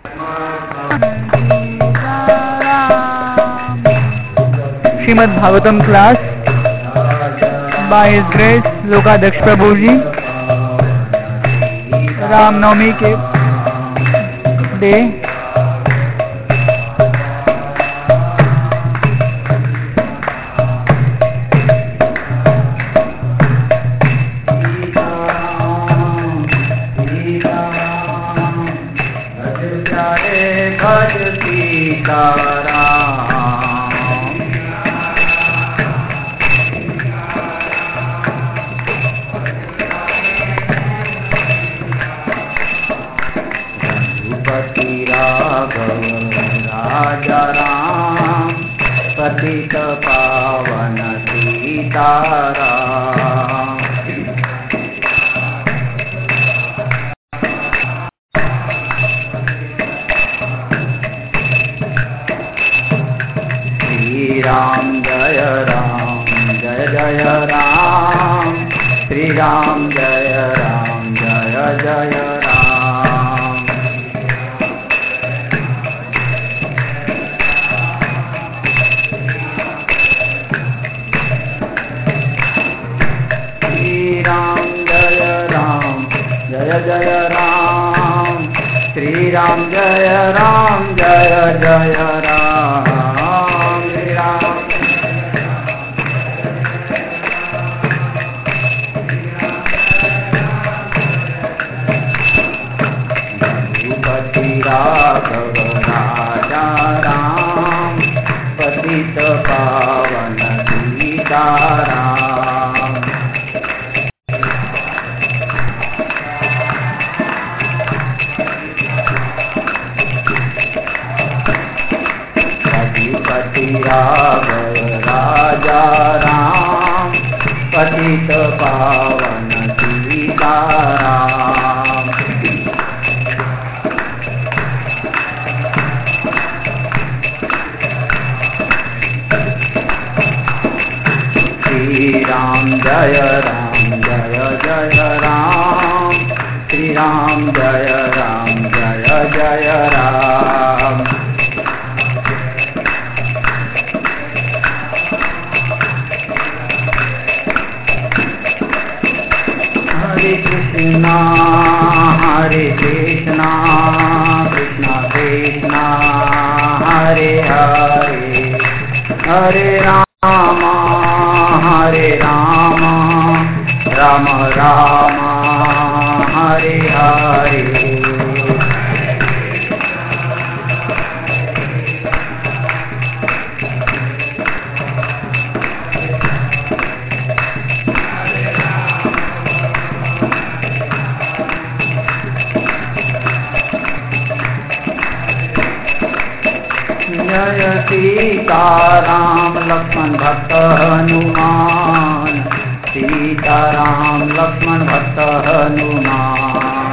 Shrimad Bhagavatam class by his grace Lokadhyaksha Prabhu ji Ramnavami के day राजा राम पतित पावन सीताराम। श्री राम जय जय राम, श्री राम जय जय राम। श्री राम जय जय राम, श्री राम जय जय राम। श्री राम रघुपति राघव राजा राम पतित पावन सीताराम। रघुपति राघव राजा राम पतित पावन सीताराम। श्री राम जय जय राम, श्री राम जय जय राम। हरे कृष्णा कृष्णा कृष्णा हरे हरे, हरे राम राम राम हरे हरे। जय सीताराम लक्ष्मण भक्त हनुमान, सीताराम लक्ष्मण भक्त हनुमान।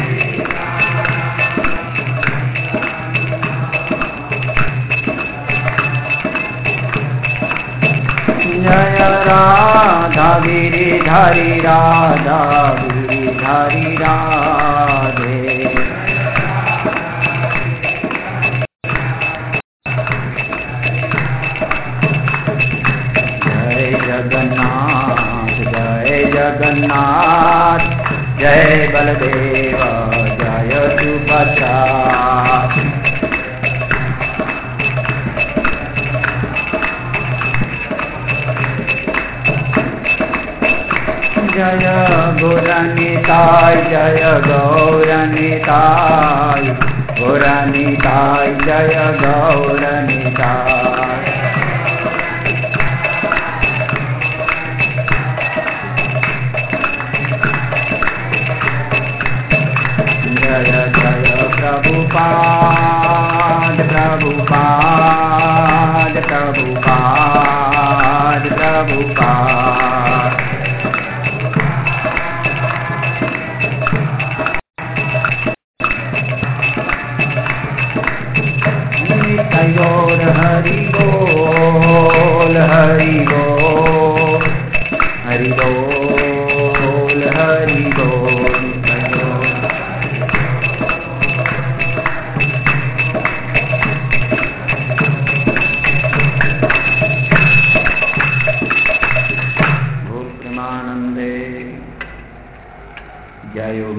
जय राधा गिरिधारी राधा गिरिधारी राधे। जगन्नाथ जय बलदेव जय सुभद्रा। जय गौरनिताय जय गौरनिताय, गौरनिताय जय गौरनिताय। जय जय प्रभुपाद प्रभुपाद प्रभुपाद प्रभुपाद। नित्योर हरि बोल हरि बोल हरि बोल हरि बोल।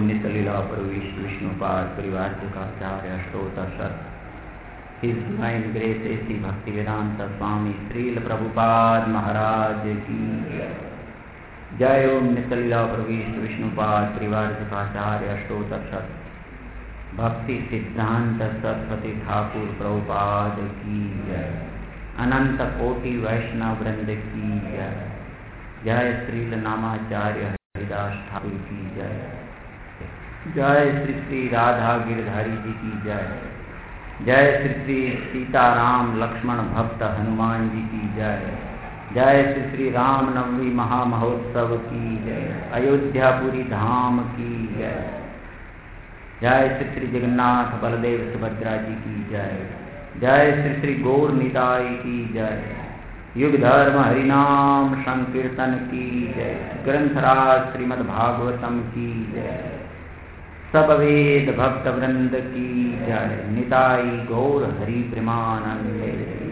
नित्य लीला प्रवेश विष्णुपाद परिवार का आचार्य श्रोता sir His Divine Grace A.C. Bhaktivedanta Swami Srila Prabhupada Maharaj की जय। ओम नित्यलीला प्रविष्ट विष्णुपाद परिवार आचार्य अष्टोत्तर सत भक्ति सिद्धांत सरस्वती ठाकुर प्रभुपाद की जय। अनंत कोटि वैष्णव वृंद की जय। जय श्रील नामाचार्य हरिदास ठाकुर की जय। जय श्री श्री राधा गिरधारी जी की जय। जय श्री श्री सीताराम लक्ष्मण भक्त हनुमान जी की जय। जय श्री श्री राम नवमी महामहोत्सव की जय। अयोध्यापुरी धाम की जय। जय श्री श्री जगन्नाथ बलदेव सुभद्रा जी की जय। जय श्री श्री गौर निताय की जय। युग धर्म हरिनाम संकीर्तन की जय। ग्रंथराज श्रीमद् भागवतम की जय। सब वेद भक्त वृंद की जय। निताई गौर हरि प्रेमानंदे।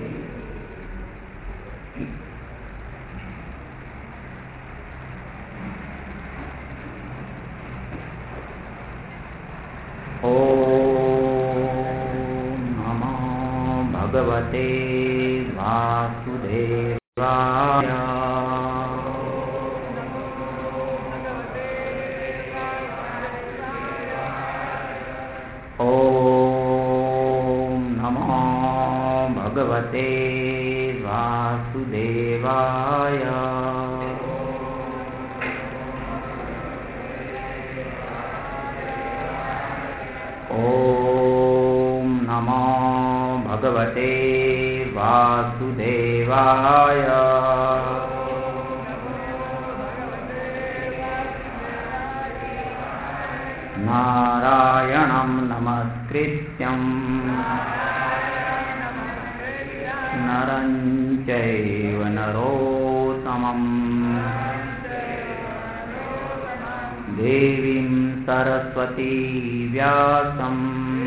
ओम नमो भगवते वासुदेवाय। ओम नमो भगवते वासुदेवाय। ओम नमो भगवते वासुदेवाय। नारायणं नमस्कृत्यं नरं चैव नरोत्तमं देवीं सरस्वती व्यासं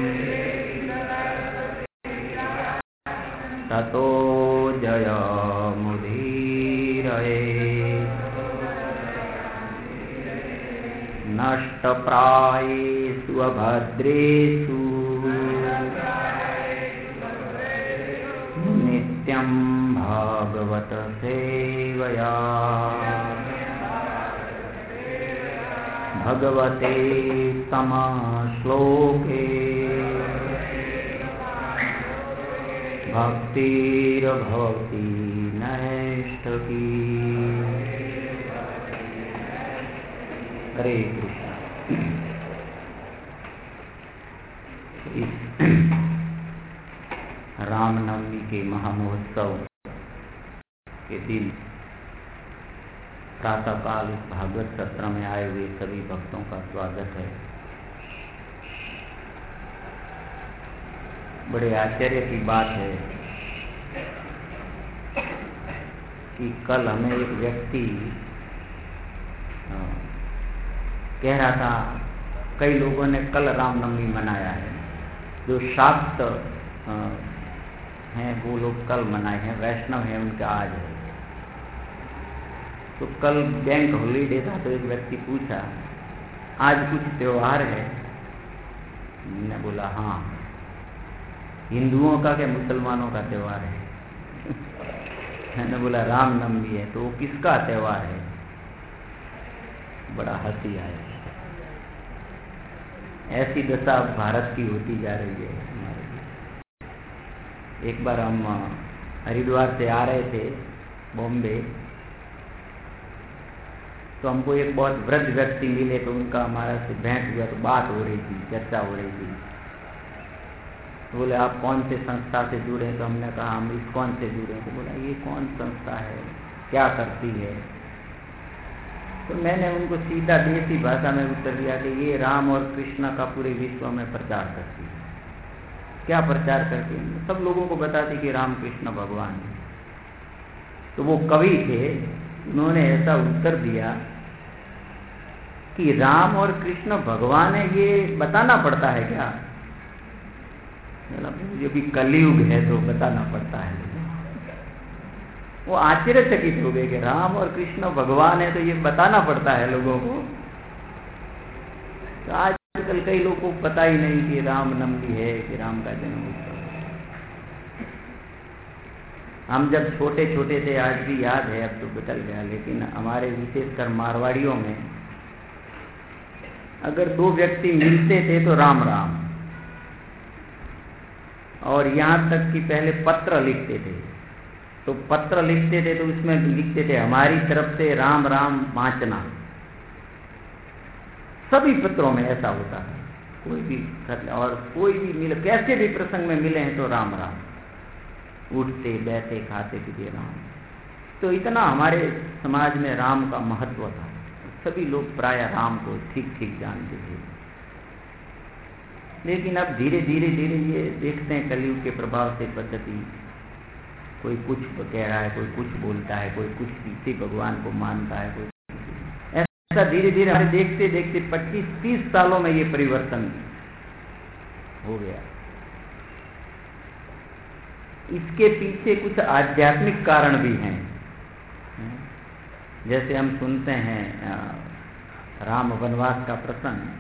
ततो जयमुदीरये। नष्टप्रायेषु अभद्रेषु नित्यं भागवत सेवया। भगवते समश्लोके भक्तिर्भवति नैष्ठकी। हरे कृष्ण। इस रामनवमी के महामहोत्सव के दिन प्रातःकाल इस भागवत सत्र में आए हुए सभी भक्तों का स्वागत है। बड़े आश्चर्य की बात है कि कल हमें एक व्यक्ति कह रहा था कई लोगों ने कल रामनवमी मनाया है। जो शाक्त हैं वो लोग कल मनाए हैं, वैष्णव हैं उनका आज है। तो कल बैंक हॉलीडे था तो एक व्यक्ति पूछा आज कुछ त्योहार है? मैंने बोला हाँ, हिंदुओं का क्या मुसलमानों का त्योहार है? मैंने बोला रामनवमी है। तो वो किसका त्योहार है? बड़ा हंसी आया। ऐसी दशा भारत की होती जा रही है। एक बार हम हरिद्वार से आ रहे थे बॉम्बे, तो हमको एक बहुत वृद्ध व्यक्ति मिले तो उनका हमारा से भेंट हुआ, तो बात हो रही थी, चर्चा हो रही थी। तो बोले आप कौन से संस्था से जुड़े? तो हमने कहा हम इस्कॉन से जुड़े। तो बोला ये कौन संस्था है, क्या करती है? तो मैंने उनको सीधा देसी भाषा में उत्तर दिया कि ये राम और कृष्ण का पूरे विश्व में प्रचार करती है। क्या प्रचार करती है? सब लोगों को बताती कि राम कृष्ण भगवान है। तो वो कवि थे, उन्होंने ऐसा उत्तर दिया कि राम और कृष्ण भगवान है ये बताना पड़ता है क्या? जो भी कलयुग है तो बताना पड़ता है। वो आश्चर्यचकित हो गए कि राम और कृष्ण भगवान है तो ये बताना पड़ता है लोगों को। तो आजकल कई लोगों को पता ही नहीं कि रामनवमी है, कि राम का जन्म उत्सव। हम जब छोटे छोटे थे, आज भी याद है, अब तो बदल गया, लेकिन हमारे विशेषकर मारवाड़ियों में अगर दो व्यक्ति मिलते थे तो राम राम, और यहाँ तक कि पहले पत्र लिखते थे, तो पत्र लिखते थे तो उसमें लिखते थे हमारी तरफ से राम राम वांचना। सभी पत्रों में ऐसा होता है, कोई भी और कोई भी मिले, कैसे भी प्रसंग में मिले हैं तो राम राम, उठते बैठे खाते पीते राम। तो इतना हमारे समाज में राम का महत्व था, सभी लोग प्राय राम को ठीक ठीक जानते थे। लेकिन अब धीरे धीरे धीरे ये देखते हैं कलयुग के प्रभाव से पद्धति, कोई कुछ कह रहा है, कोई कुछ बोलता है, कोई कुछ किसी भगवान को मानता है, कोई ऐसा धीरे धीरे हमें देखते देखते 25-30 सालों में ये परिवर्तन हो गया। इसके पीछे कुछ आध्यात्मिक कारण भी हैं। जैसे हम सुनते हैं राम वनवास का प्रसंग।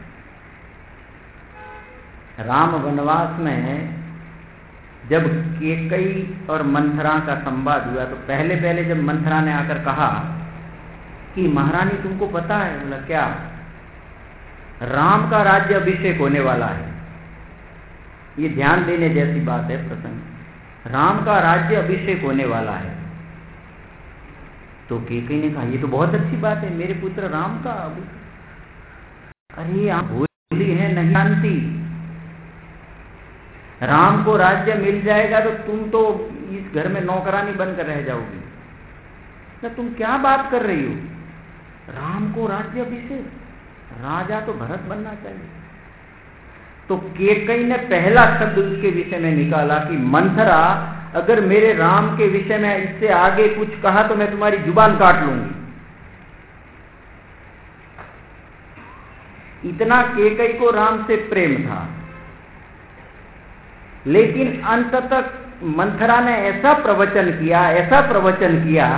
राम वनवास में जब केकई और मंथरा का संवाद हुआ तो पहले पहले जब मंथरा ने आकर कहा कि महारानी तुमको पता है, बोला क्या, राम का राज्य अभिषेक होने वाला है। ये ध्यान देने जैसी बात है प्रसंग, राम का राज्य अभिषेक होने वाला है। तो केकई ने कहा ये तो बहुत अच्छी बात है, मेरे पुत्र राम का। अरे आप भोली है, नहीं जानती, राम को राज्य मिल जाएगा तो तुम तो इस घर में नौकरानी बनकर रह जाओगी। तो तुम क्या बात कर रही हो, राम को राज्य अभिषेक, राजा तो भरत बनना चाहिए। तो केकई ने पहला शब्द उसके विषय में निकाला कि मंथरा, अगर मेरे राम के विषय में इससे आगे कुछ कहा तो मैं तुम्हारी जुबान काट लूंगी। इतना केकई को राम से प्रेम था। लेकिन अंत तक मंथरा ने ऐसा प्रवचन किया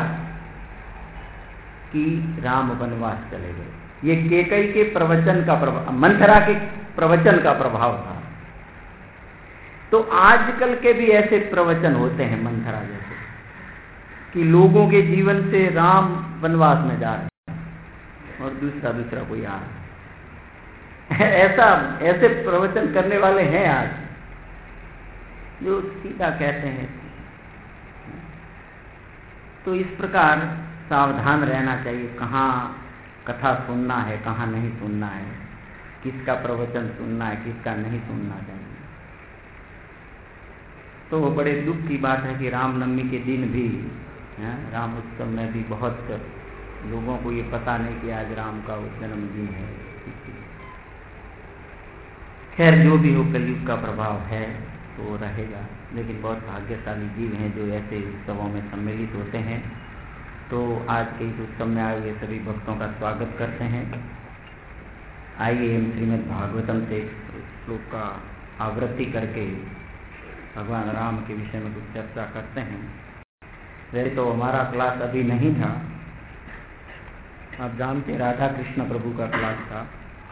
कि राम वनवास चले गए। ये केकई के प्रवचन का प्रभाव, मंथरा के प्रवचन का प्रभाव था। तो आजकल के भी ऐसे प्रवचन होते हैं मंथरा जैसे, कि लोगों के जीवन से राम वनवास में जा रहे हैं और दूसरा कोई आ रहा है। ऐसे प्रवचन करने वाले हैं आज, जो सीधा कहते हैं। तो इस प्रकार सावधान रहना चाहिए, कहाँ कथा सुनना है, कहाँ नहीं सुनना है, किसका प्रवचन सुनना है, किसका नहीं सुनना चाहिए। तो वो बड़े दुख की बात है कि रामनवमी के दिन भी, राम उत्सव में भी बहुत लोगों को ये पता नहीं कि आज राम का जन्मदिन है। खैर जो भी हो, कलयुग का प्रभाव है तो रहेगा। लेकिन बहुत भाग्यशाली जीव हैं जो ऐसे उत्सवों में सम्मिलित होते हैं। तो आज के इस उत्सव में आए हुए सभी भक्तों का स्वागत करते हैं। आइए हम श्रीमद् भागवतम से एक श्लोक का आवृत्ति करके भगवान राम के विषय में कुछ चर्चा करते हैं। वैसे तो हमारा क्लास अभी नहीं था, आप जानते राधा कृष्ण प्रभु का क्लास था,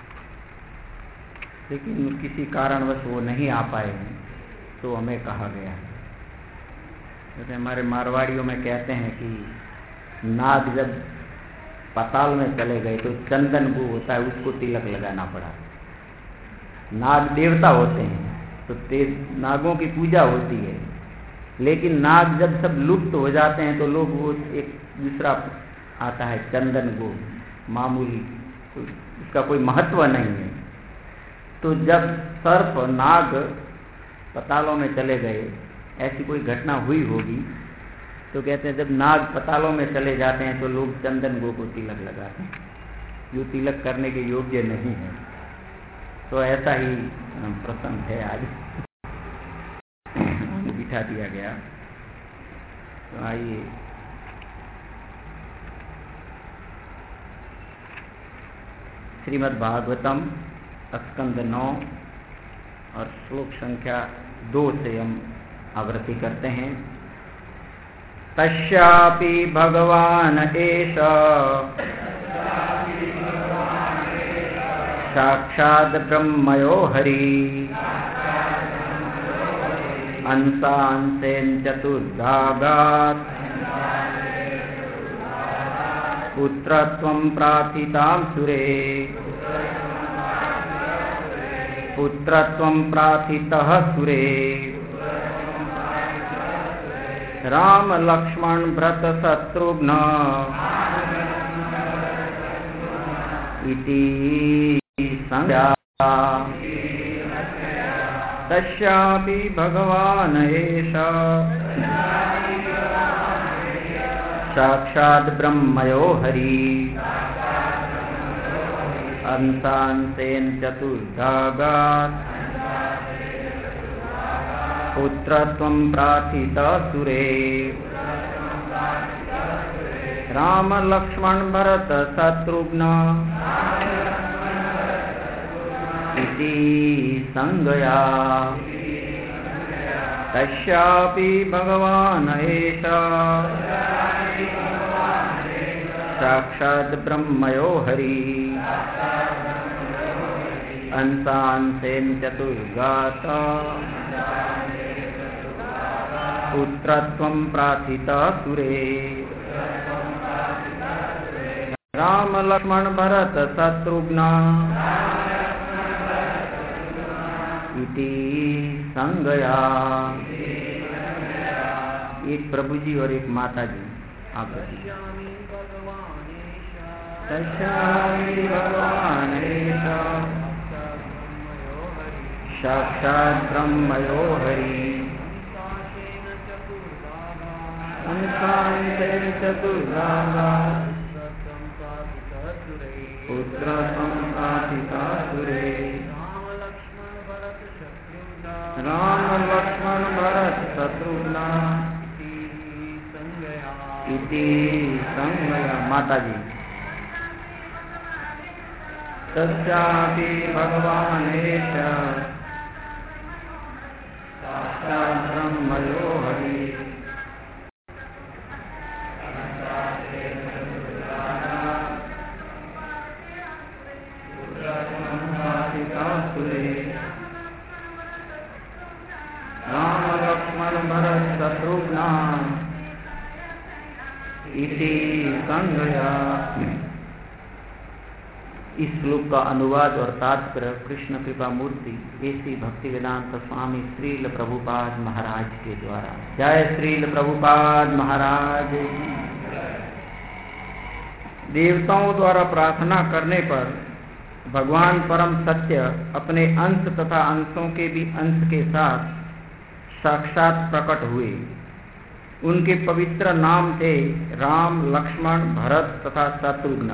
लेकिन किसी कारणवश वो नहीं आ पाए हैं, तो हमें कहा गया है। जैसे हमारे मारवाड़ियों में कहते हैं कि नाग जब पाताल में चले गए तो चंदन वो होता है, उसको तिलक लगाना पड़ा। नाग देवता होते हैं तो नागों की पूजा होती है, लेकिन नाग जब सब लुप्त हो जाते हैं तो लोग वो एक दूसरा आता है चंदन गो, मामूली, उसका कोई महत्व नहीं है। तो जब सर्प नाग पतालों में चले गए, ऐसी कोई घटना हुई होगी, तो कहते हैं जब नाग पतालों में चले जाते हैं तो लोग चंदन गो को तिलक लगाते हैं, जो तिलक करने के योग्य नहीं है। तो ऐसा ही प्रसंग है, आज बिठा दिया गया। तो आइए श्रीमद् भागवतम स्कंद 9 और श्लोक संख्या 2 से हम आवृत्ति करते हैं। तस्यापि भगवान एष साक्षात् ब्रह्मयो हरि अंशांशेन चतुर्भागात् पुत्रत्वं प्रार्थितां सुरे पुत्रत्वं प्रार्थितः सुरे राम लक्ष्मण भरत शत्रुघ्न इति संज्ञा तस्यापि भगवान् एष साक्षात् ब्रह्मयो हरि अंशांशेन चतुर्भागात् पुत्रत्वं प्रार्थितः सुरे राम लक्ष्मण भरत शत्रुघ्न इति संज्ञया तस्यापि भगवान् एष साक्षात् ब्रह्मयो हरि अंशांशेन चतुर्भागात् पुत्रत्वं प्रार्थितः सुरे राम लक्ष्मण भरत शत्रुघ्न इति संज्ञया। एक प्रभु जी और एक माता जी। आप भगवानेश साक्षात् ब्रह्मयो हरि अंशांशेन चतुर्भागात् पुत्रत्वं प्रार्थितः सुरे राम लक्ष्मण भरत शत्रुघ्न इति संज्ञया। माता जी तस्यापि भगवान् एष साक्षात् ब्रह्मयो हरि राम लक्ष्मण भरत शत्रुघ्न इति संज्ञया। इस श्लोक का अनुवाद और तात्पर्य कृष्ण कृपा मूर्ति ऐसी भक्तिवेदांत स्वामी श्रील प्रभुपाद महाराज के द्वारा। जय श्रील प्रभुपाद महाराज। देवताओं द्वारा प्रार्थना करने पर भगवान परम सत्य अपने अंश तथा अंशों के भी अंश के साथ साक्षात प्रकट हुए। उनके पवित्र नाम थे राम लक्ष्मण भरत तथा शत्रुघ्न।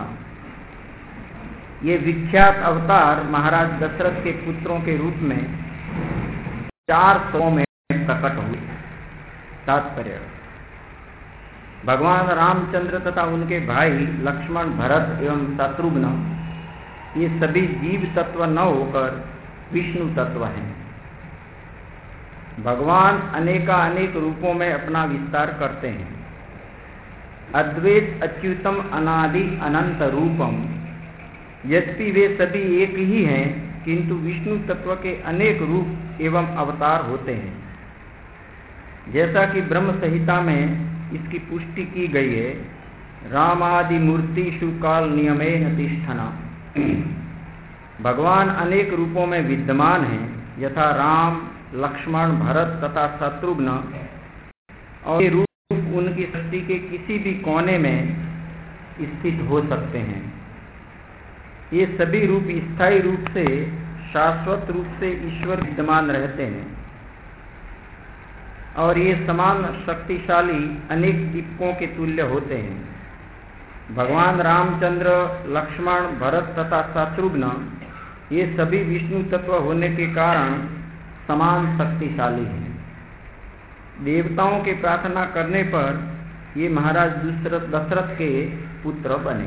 ये विख्यात अवतार महाराज दशरथ के पुत्रों के रूप में 4 स्वरों में प्रकट हुए। तात्पर्य भगवान रामचंद्र तथा उनके भाई लक्ष्मण भरत एवं शत्रुघ्न ये सभी जीव तत्व न होकर विष्णु तत्व हैं। भगवान अनेकानेक रूपों में अपना विस्तार करते हैं। अद्वैत अच्युतम अनादि अनंत रूपम। यद्यपि वे सभी एक ही हैं, किंतु विष्णु तत्व के अनेक रूप एवं अवतार होते हैं। जैसा कि ब्रह्म संहिता में इसकी पुष्टि की गई है, रामादि मूर्तिषु काल नियमेन तिष्ठना। भगवान अनेक रूपों में विद्यमान हैं, यथा राम लक्ष्मण भरत तथा शत्रुघ्न, और ये रूप उनकी सृष्टि के किसी भी कोने में स्थित हो सकते हैं। ये सभी रूप स्थायी रूप से शाश्वत रूप से ईश्वर विद्यमान रहते हैं और ये समान शक्तिशाली अनेक दीपकों के तुल्य होते हैं। भगवान रामचंद्र लक्ष्मण भरत तथा शत्रुघ्न ये सभी विष्णु तत्व होने के कारण समान शक्तिशाली हैं। देवताओं के प्रार्थना करने पर ये महाराज दशरथ के पुत्र बने।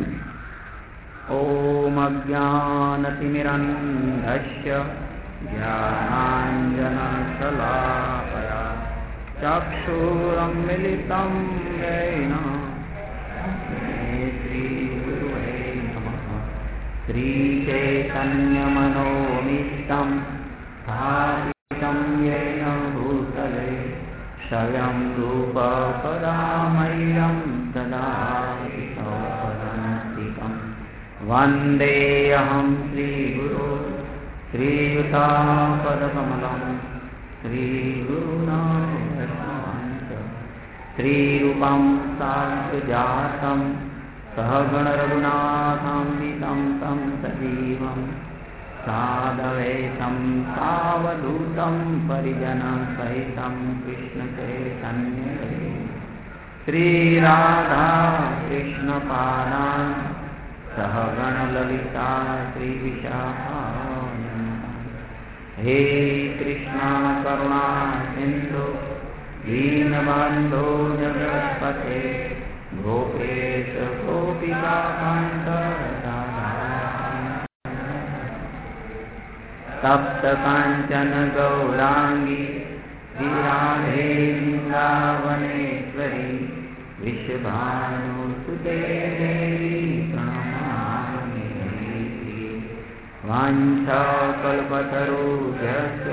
ओम अज्ञानतिमिरन्धस्य ज्ञानाञ्जनशलाकया चक्षुरुन्मिलितं येन श्रीगुरुवे नमः। श्रीचैतन्यमनोमीष्टं स्थापितं येन भूतले स्वयं रूपपरामय्यं ददाति सौपदन्तिकं वन्देऽहं श्रीगुरो श्रीयुतापदकमलं श्रीगुरुनाथ श्रीरूपं साक्षातं सहगणरघुनाथान्वितं तं सजीवं साद्वैतं सावधूतं परिजनं सहितं कृष्णचैतन्यदेवं श्रीराधा कृष्णपादान् सहगणललिता श्रीविशाखान्वितान् हे कृष्णा करुणा सिन्धु दीनबन्धो जगत्पते गोपेश गोपिकान्त तप्त कांचन गौरांगी राधे वृंदावनेश्वरी विश्वभानुसुते देवी प्रणमामि वाञ्छाकल्पतरुभ्यश्च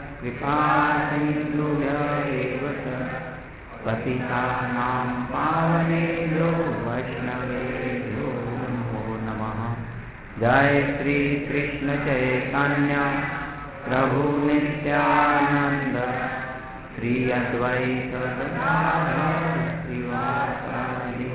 कृपासिन्धुभ्यैव च पतितानां पावनेभ्यो वैष्णवेभ्यो नमो नमः। जय श्री कृष्ण चैतन्य प्रभु नित्यानंद श्री अद्वैत गदाधर श्रीवासादि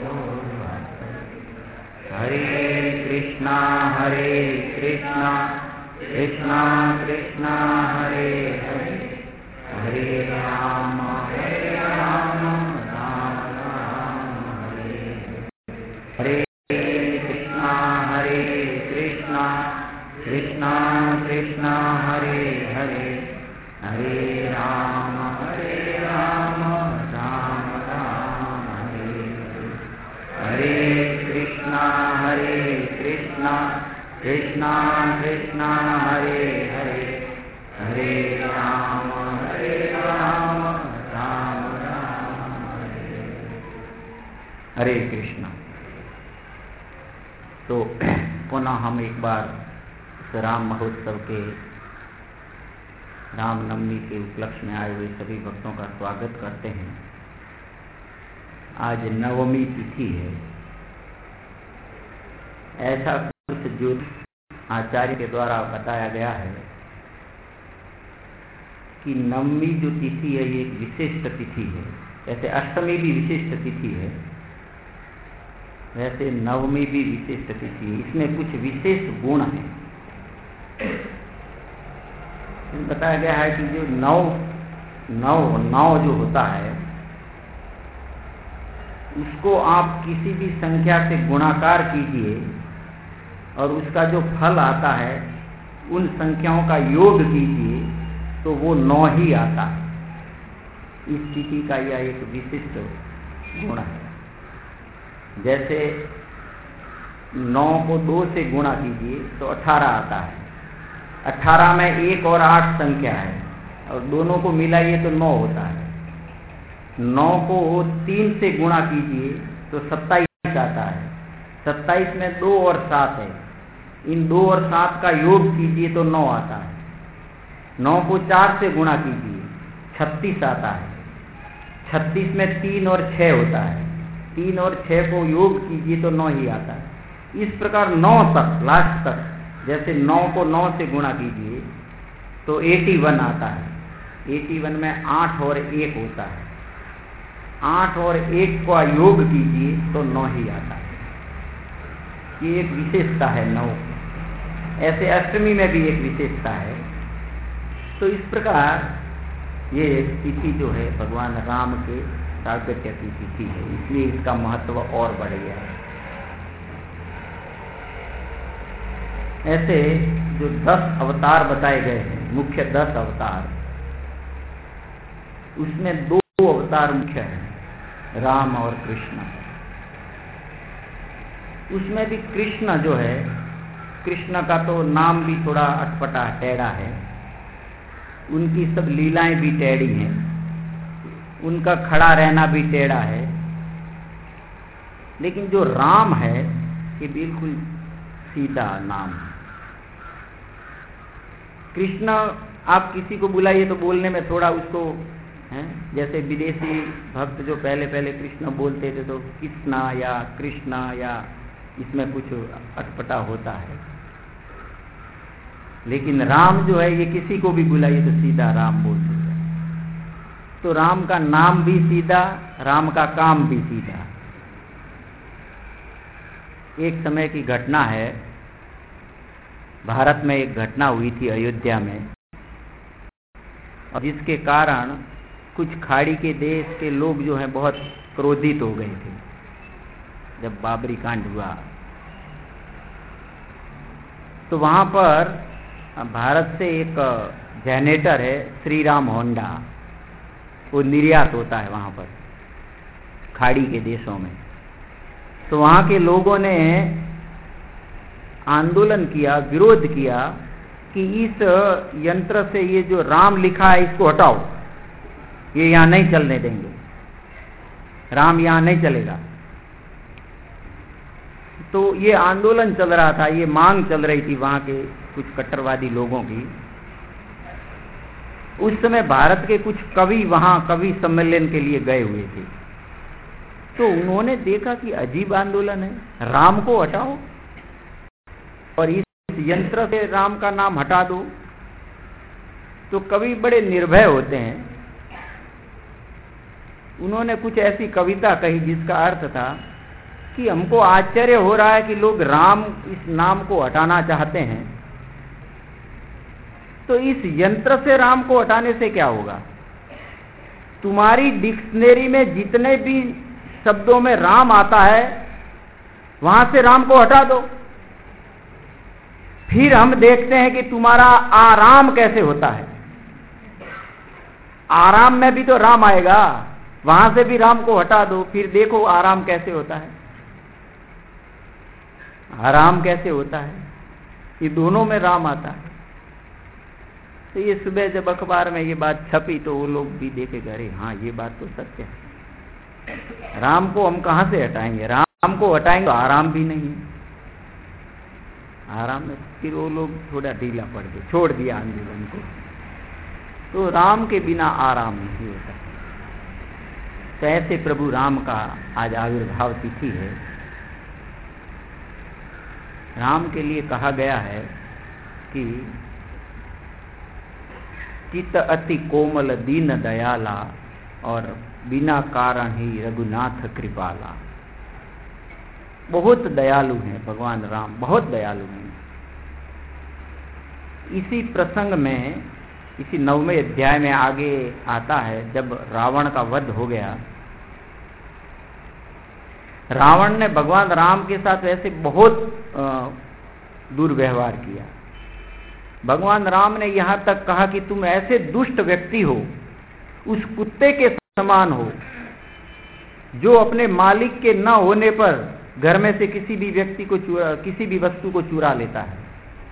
हरे कृष्णा कृष्णा कृष्णा हरे हरे हरे राम राम राम हरे हरे कृष्णा कृष्णा कृष्णा हरे हरे हरे राम राम राम हरे हरे कृष्णा कृष्णा कृष्णा हरे हरे हरे राम राम राम हरे हरे कृष्णा। तो पुनः हम एक बार राम महोत्सव के रामनवमी के उपलक्ष्य में आए हुए सभी भक्तों का स्वागत करते हैं। आज नवमी तिथि है। ऐसा कुछ जो आचार्य के द्वारा बताया गया है कि नवमी जो तिथि है ये एक विशिष्ट तिथि है। जैसे अष्टमी भी विशिष्ट तिथि है, वैसे नवमी भी विशिष्ट तिथि है। इसमें कुछ विशेष गुण है। बताया गया है कि जो नौ जो होता है उसको आप किसी भी संख्या से गुणाकार कीजिए और उसका जो फल आता है उन संख्याओं का योग कीजिए तो वो 9 ही आता है। इस तिथि का यह एक विशिष्ट गुण है। जैसे 9 को 2 से गुणा कीजिए तो 18 आता है। 18 में 1 और 8 संख्या है और दोनों को मिलाइए तो 9 होता है। 9 को 3 से गुणा कीजिए तो 27 आता है। 27 में 2 और 7 है। इन 2 और 7 का योग कीजिए तो 9 आता है। 9 को 4 से गुणा कीजिए 36 आता है। 36 में 3 और 6 होता है। 3 और 6 को योग कीजिए तो 9 ही आता है। इस प्रकार 9 तक, लास्ट तक, जैसे 9 को 9 से गुणा कीजिए तो 81 आता है। 81 में 8 और 1 होता है। 8 और 1 का योग कीजिए तो 9 ही आता है। ये एक विशेषता है 9। ऐसे अष्टमी में भी एक विशेषता है। तो इस प्रकार ये तिथि जो है भगवान राम के प्रागट्य की तिथि है, इसलिए इसका महत्व और बढ़ गया है। ऐसे जो 10 अवतार बताए गए हैं, मुख्य 10 अवतार, उसमें 2 अवतार मुख्य हैं, राम और कृष्ण। उसमें भी कृष्ण जो है, कृष्ण का तो नाम भी थोड़ा अटपटा टेढ़ा है। उनकी सब लीलाएं भी टेढ़ी हैं। उनका खड़ा रहना भी टेढ़ा है। लेकिन जो राम है ये बिल्कुल सीधा नाम। कृष्ण आप किसी को बुलाइए तो बोलने में थोड़ा उसको है, जैसे विदेशी भक्त जो पहले पहले कृष्ण बोलते थे तो कृष्णा या कृष्णा या इसमें कुछ अटपटा होता है, लेकिन राम जो है ये किसी को भी बुलाइए तो सीधा राम बोल सकता है। तो राम का नाम भी सीधा, राम का काम भी सीधा। एक समय की घटना है, भारत में एक घटना हुई थी अयोध्या में, और जिसके कारण कुछ खाड़ी के देश के लोग जो हैं बहुत क्रोधित हो गए थे जब बाबरी कांड हुआ। तो वहां पर भारत से एक जनरेटर है श्री राम होंडा, वो निर्यात होता है वहां पर खाड़ी के देशों में। तो वहां के लोगों ने आंदोलन किया, विरोध किया कि इस यंत्र से ये जो राम लिखा है इसको हटाओ, ये यहां नहीं चलने देंगे, राम यहां नहीं चलेगा। तो ये आंदोलन चल रहा था, ये मांग चल रही थी वहां के कुछ कट्टरवादी लोगों की। उस समय भारत के कुछ कवि वहां कवि सम्मेलन के लिए गए हुए थे, तो उन्होंने देखा कि अजीब आंदोलन है, राम को हटाओ और इस यंत्र से राम का नाम हटा दो। तो कवि बड़े निर्भय होते हैं, उन्होंने कुछ ऐसी कविता कही जिसका अर्थ था कि हमको आश्चर्य हो रहा है कि लोग राम इस नाम को हटाना चाहते हैं, तो इस यंत्र से राम को हटाने से क्या होगा? तुम्हारी डिक्शनरी में जितने भी शब्दों में राम आता है वहां से राम को हटा दो, फिर हम देखते हैं कि तुम्हारा आराम कैसे होता है। आराम में भी तो राम आएगा, वहां से भी राम को हटा दो, फिर देखो आराम कैसे होता है, आराम कैसे होता है। ये दोनों में राम आता है। तो ये सुबह जब अखबार में ये बात छपी तो वो लोग भी देखे गए, अरे हाँ ये बात तो सत्य है, राम को हम कहां से हटाएंगे, राम को हटाएंगे तो आराम भी नहीं है। आराम में फिर वो लोग थोड़ा ढीला पड़ गए, छोड़ दिया आंदोलन को। तो राम के बिना आराम नहीं होता। तो ऐसे प्रभु राम का आज आविर्भाव तिथि है। राम के लिए कहा गया है कि चित्त अति कोमल दीन दयाला और बिना कारण ही रघुनाथ कृपाला। बहुत दयालु हैं भगवान राम, बहुत दयालु हैं। इसी प्रसंग में, इसी 9वें अध्याय में आगे आता है, जब रावण का वध हो गया, रावण ने भगवान राम के साथ वैसे बहुत दुर्व्यवहार किया। भगवान राम ने यहां तक कहा कि तुम ऐसे दुष्ट व्यक्ति हो, उस कुत्ते के समान हो जो अपने मालिक के न होने पर घर में से किसी भी व्यक्ति को किसी भी वस्तु को चुरा लेता है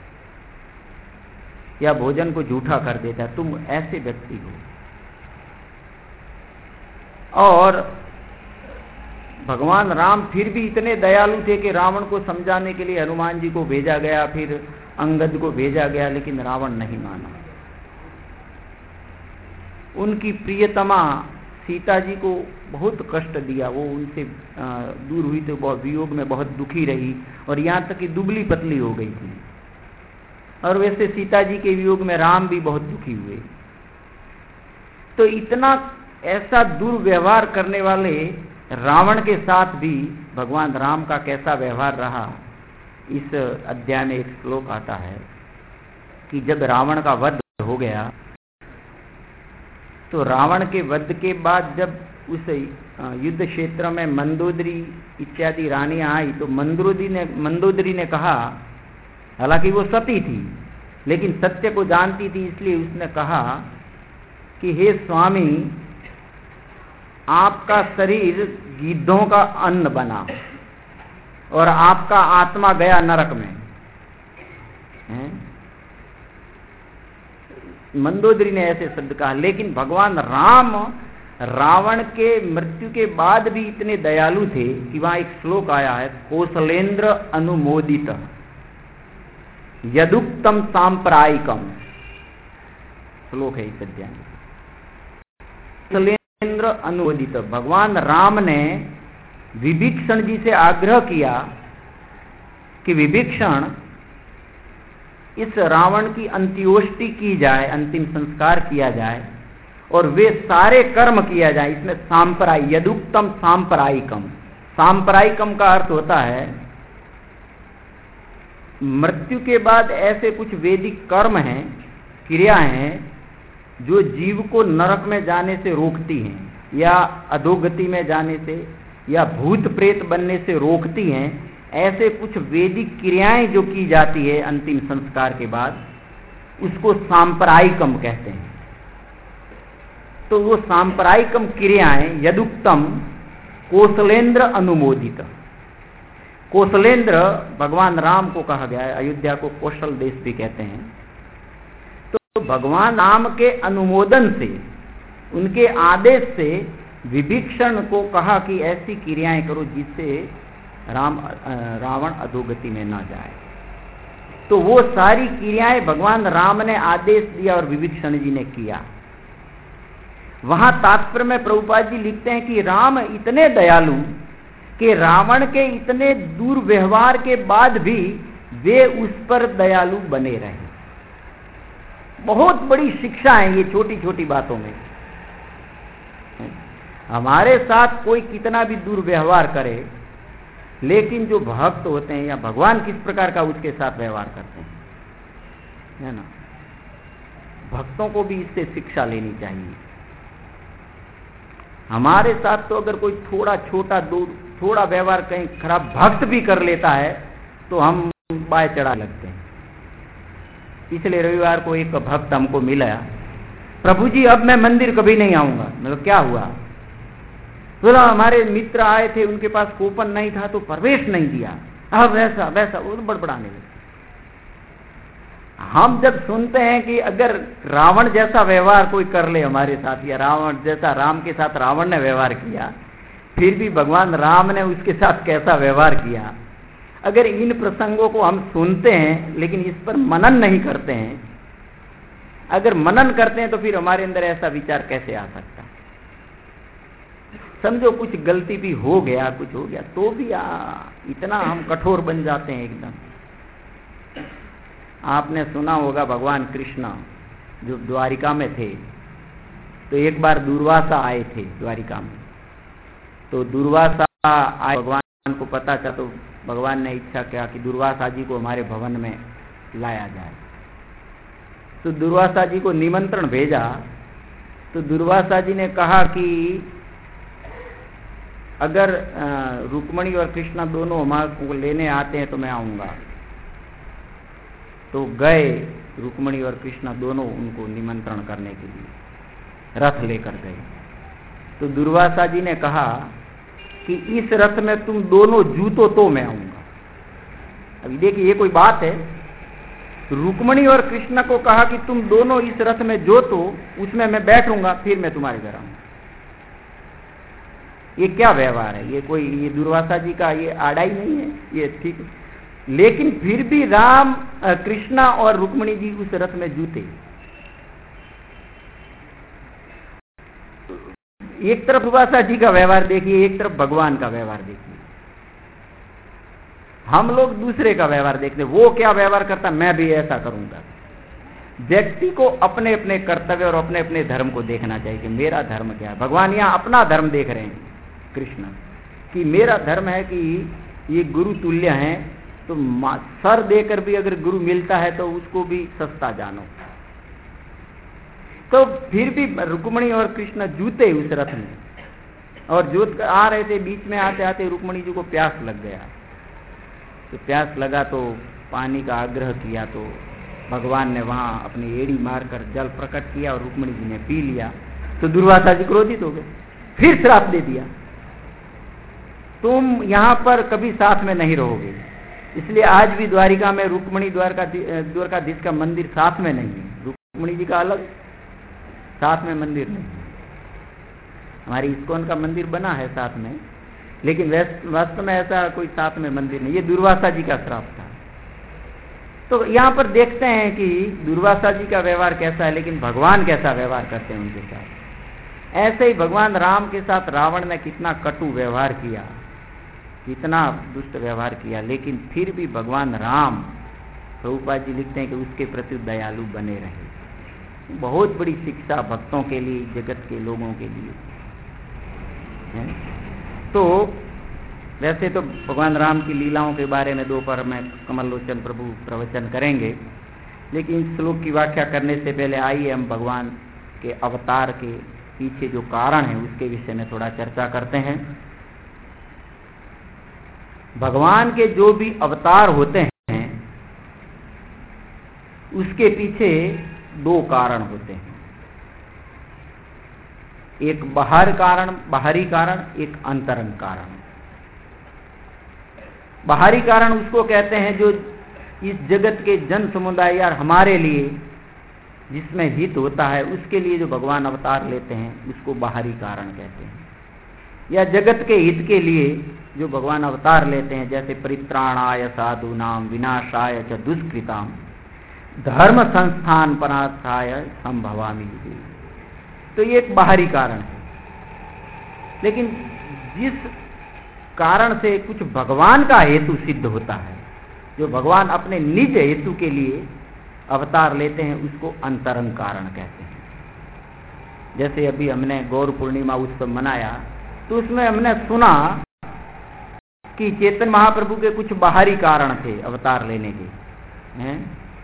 या भोजन को झूठा कर देता है, तुम ऐसे व्यक्ति हो। और भगवान राम फिर भी इतने दयालु थे कि रावण को समझाने के लिए हनुमान जी को भेजा गया, फिर अंगद को भेजा गया, लेकिन रावण नहीं माना। उनकी प्रियतमा सीता जी को बहुत कष्ट दिया, वो उनसे दूर हुई तो बहुत वियोग में बहुत दुखी रही, और यहाँ तक कि दुबली पतली हो गई थी। और वैसे सीता जी के वियोग में राम भी बहुत दुखी हुए। तो इतना ऐसा दुर्व्यवहार करने वाले रावण के साथ भी भगवान राम का कैसा व्यवहार रहा, इस अध्याय में एक श्लोक आता है कि जब रावण का वध हो गया, तो रावण के वध के बाद जब उस युद्ध क्षेत्र में मंदोदरी इत्यादि रानियां आई, तो मंदोदरी ने कहा, हालांकि वो सती थी लेकिन सत्य को जानती थी, इसलिए उसने कहा कि हे स्वामी, आपका शरीर गिद्धों का अन्न बना और आपका आत्मा गया नरक में। मंदोदरी ने ऐसे शब्द कहा। लेकिन भगवान राम रावण के मृत्यु के बाद भी इतने दयालु थे कि वहां एक श्लोक आया है, कौशलेंद्र अनुमोदित, यदुक्तम सांप्रायिकम श्लोक है इस अध्याय में। कौशलेंद्र अनुमोदित, भगवान राम ने विभीषण जी से आग्रह किया कि विभीषण इस रावण की अंत्योष्टि की जाए, अंतिम संस्कार किया जाए और वे सारे कर्म किया जाए। इसमें सांप्राय, यदुक्तम सांप्रायिकम, सांप्रायिकम का अर्थ होता है मृत्यु के बाद ऐसे कुछ वैदिक कर्म हैं, क्रियाएं हैं जो जीव को नरक में जाने से रोकती हैं या अधोगति में जाने से या भूत प्रेत बनने से रोकती हैं। ऐसे कुछ वैदिक क्रियाएं जो की जाती है अंतिम संस्कार के बाद, उसको सांप्रायिकम कहते हैं। तो वो सांप्रायिकम क्रियाएं यदुक्तम कौशलेंद्र अनुमोदित, कौशलेंद्र भगवान राम को कहा गया है, अयोध्या को कौशल देश भी कहते हैं। तो भगवान राम के अनुमोदन से, उनके आदेश से विभीषण को कहा कि ऐसी क्रियाएं करो जिससे रावण अधोगति में ना जाए। तो वो सारी क्रियाएं भगवान राम ने आदेश दिया और विभीषण जी ने किया। वहां तात्पर्य में प्रभुपाद जी लिखते हैं कि राम इतने दयालु कि रावण के इतने दुर्व्यवहार के बाद भी वे उस पर दयालु बने रहे। बहुत बड़ी शिक्षा है ये छोटी छोटी बातों में। हमारे साथ कोई कितना भी दुर्व्यवहार करे, लेकिन जो भक्त होते हैं या भगवान किस प्रकार का उसके साथ व्यवहार करते हैं, है ना, भक्तों को भी इससे शिक्षा लेनी चाहिए। हमारे साथ तो अगर कोई थोड़ा व्यवहार कहीं खराब भक्त भी कर लेता है तो हम बाय चढ़ा लगते हैं। पिछले रविवार को एक भक्त हमको मिला, प्रभु जी अब मैं मंदिर कभी नहीं आऊंगा। मतलब क्या हुआ? बोला हमारे मित्र आए थे, उनके पास कूपन नहीं था तो प्रवेश नहीं दिया। अब वैसा वैसा वो बड़बड़ाने लगे। हम जब सुनते हैं कि अगर रावण जैसा व्यवहार कोई कर ले हमारे साथ, या रावण जैसा राम के साथ रावण ने व्यवहार किया, फिर भी भगवान राम ने उसके साथ कैसा व्यवहार किया, अगर इन प्रसंगों को हम सुनते हैं लेकिन इस पर मनन नहीं करते हैं, अगर मनन करते हैं तो फिर हमारे अंदर ऐसा विचार कैसे आ सकता है? समझो कुछ गलती भी हो गया, कुछ हो गया तो भी इतना हम कठोर बन जाते हैं एकदम। आपने सुना होगा भगवान कृष्ण जो द्वारिका में थे, तो एक बार दुर्वासा आए थे द्वारिका में। तो दुर्वासा आए, भगवान को पता चला तो भगवान ने इच्छा किया कि दुर्वासा जी को हमारे भवन में लाया जाए। तो दुर्वासा जी को निमंत्रण भेजा। तो दुर्वासा जी ने कहा कि अगर रुक्मणी और कृष्णा दोनों हमारे को लेने आते हैं तो मैं आऊंगा। तो गए रुक्मणी और कृष्णा दोनों उनको निमंत्रण करने के लिए रथ लेकर गए। तो दुर्वासा जी ने कहा कि इस रथ में तुम दोनों जूतो तो मैं आऊंगा। अभी देखिए ये कोई बात है? रुक्मणी और कृष्ण को कहा कि तुम दोनों इस रथ में जोतो, उसमें मैं बैठूंगा, फिर मैं तुम्हारे घर आऊंगा। ये क्या व्यवहार है? ये दुर्वासा जी का ये आड़ाई नहीं है, ये ठीक। लेकिन फिर भी राम, कृष्णा और रुक्मणी जी उस रथ में जूते। एक तरफ दुर्वासा जी का व्यवहार देखिए, एक तरफ भगवान का व्यवहार देखिए। हम लोग दूसरे का व्यवहार देखते, वो क्या व्यवहार करता मैं भी ऐसा करूंगा। व्यक्ति को अपने अपने कर्तव्य और अपने अपने धर्म को देखना चाहिए कि मेरा धर्म क्या है। भगवान यहाँ अपना धर्म देख रहे हैं कृष्ण, कि मेरा धर्म है कि ये गुरु तुल्य है, तो सर देकर भी अगर गुरु मिलता है तो उसको भी सस्ता जानो। तो फिर भी रुक्मणी और कृष्ण जूते उस रथ में, और जोत आ रहे थे, बीच में आते आते रुक्मणी जी को प्यास लग गया। तो प्यास लगा तो पानी का आग्रह किया, तो भगवान ने वहां अपनी एड़ी मारकर जल प्रकट किया और रुक्मणी जी ने पी लिया। तो दुर्वासा जी क्रोधित हो गए, फिर श्राप दे दिया, तुम यहां पर कभी साथ में नहीं रहोगे। इसलिए आज भी द्वारिका में रुक्मणी द्वारकाधीश का मंदिर साथ में नहीं है, रुक्मणी जी का अलग, साथ में मंदिर नहीं है। हमारी इस्कॉन का मंदिर बना है साथ में, लेकिन वास्तव में ऐसा कोई साथ में मंदिर नहीं। ये दुर्वासा जी का श्राप था। तो यहाँ पर देखते हैं कि दुर्वासा जी का व्यवहार कैसा है, लेकिन भगवान कैसा व्यवहार करते हैं उनके साथ। ऐसे ही भगवान राम के साथ रावण ने कितना कटु व्यवहार किया, कितना दुष्ट व्यवहार किया, लेकिन फिर भी भगवान राम, प्रभुपाद जी लिखते हैं कि उसके प्रति दयालु बने रहे। बहुत बड़ी शिक्षा भक्तों के लिए, जगत के लोगों के लिए है। तो वैसे तो भगवान राम की लीलाओं के बारे में दोपहर में कमल लोचन प्रभु प्रवचन करेंगे, लेकिन इस श्लोक की व्याख्या करने से पहले आइए हम भगवान के अवतार के पीछे जो कारण है उसके विषय में थोड़ा चर्चा करते हैं। भगवान के जो भी अवतार होते हैं उसके पीछे दो कारण होते हैं, एक बाहरी कारण, एक अंतरंग कारण। बाहरी कारण उसको कहते हैं जो इस जगत के जन समुदाय या हमारे लिए जिसमें हित होता है, उसके लिए जो भगवान अवतार लेते हैं उसको बाहरी कारण कहते हैं। या जगत के हित के लिए जो भगवान अवतार लेते हैं, जैसे परित्राणाय साधूनाम विनाशाय च दुष्कृताम धर्म संस्थान परार्थाय संभवामि युगे, तो ये एक बाहरी कारण है। लेकिन जिस कारण से कुछ भगवान का हेतु सिद्ध होता है, जो भगवान अपने निज हेतु के लिए अवतार लेते हैं, उसको अंतरंग कारण कहते हैं। जैसे अभी हमने गौर पूर्णिमा उत्सव मनाया, तो उसमें हमने सुना कि चैतन्य महाप्रभु के कुछ बाहरी कारण थे अवतार लेने के, हैं?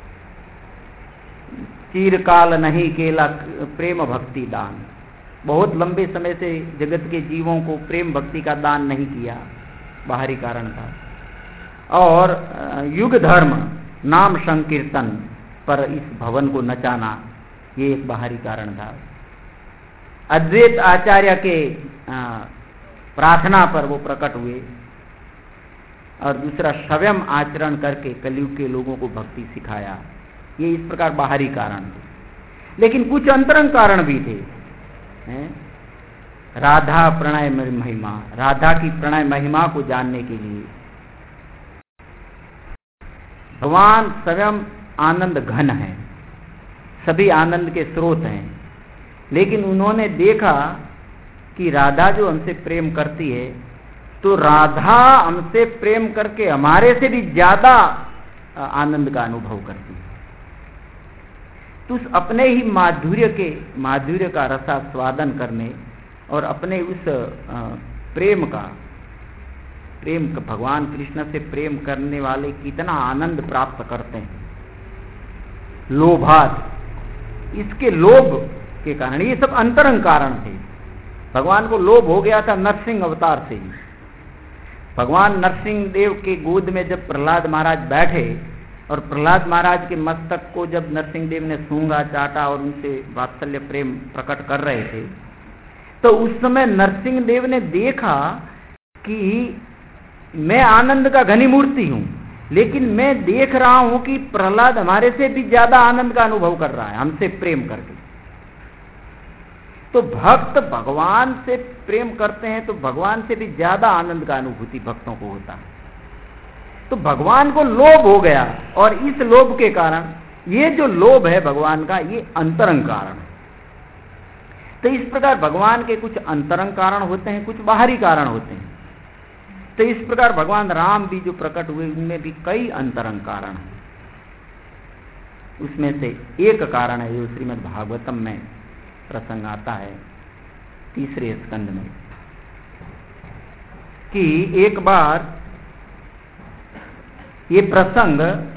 चिरकाल नहीं केला प्रेम भक्ति दान, बहुत लंबे समय से जगत के जीवों को प्रेम भक्ति का दान नहीं किया, बाहरी कारण था। और युग धर्म नाम संकीर्तन पर इस भवन को नचाना, ये एक बाहरी कारण था। अद्वैत आचार्य के प्रार्थना पर वो प्रकट हुए, और दूसरा स्वयं आचरण करके कलयुग के लोगों को भक्ति सिखाया। ये इस प्रकार बाहरी कारण थे। लेकिन कुछ अंतरंग कारण भी थे, हैं? राधा प्रणय महिमा, राधा की प्रणय महिमा को जानने के लिए भगवान स्वयं आनंद घन है, सभी आनंद के स्रोत हैं, लेकिन उन्होंने देखा कि राधा जो हमसे प्रेम करती है, तो राधा हमसे प्रेम करके हमारे से भी ज्यादा आनंद का अनुभव करती है। तो उस अपने ही माधुर्य का रसास्वादन करने और अपने उस प्रेम का भगवान कृष्ण से प्रेम करने वाले कितना आनंद प्राप्त करते हैं, लोभात, इसके लोभ के कारण, ये सब अंतरंग कारण थे। भगवान को लोभ हो गया था नरसिंह अवतार से ही। भगवान नरसिंह देव के गोद में जब प्रहलाद महाराज बैठे और प्रहलाद महाराज के मस्तक को जब नरसिंह देव ने सूंघा, चाटा और उनसे वात्सल्य प्रेम प्रकट कर रहे थे, तो उस समय नरसिंह देव ने देखा कि मैं आनंद का घनी मूर्ति हूं, लेकिन मैं देख रहा हूं कि प्रहलाद हमारे से भी ज्यादा आनंद का अनुभव कर रहा है हमसे प्रेम करके। तो भक्त भगवान से प्रेम करते हैं तो भगवान से भी ज्यादा आनंद का अनुभूति भक्तों को होता है। तो भगवान को लोभ हो गया, और इस लोभ के कारण, ये जो लोभ है भगवान का, ये अंतरंग कारण है। तो इस प्रकार भगवान के कुछ अंतरंग कारण होते हैं, कुछ बाहरी कारण होते हैं। तो इस प्रकार भगवान राम भी जो प्रकट हुए, उनमें भी कई अंतरंग कारण हैं। उसमें से एक कारण है जो श्रीमद् भागवतम में प्रसंग आता है 3 स्कंद में, कि एक बार ये प्रसंग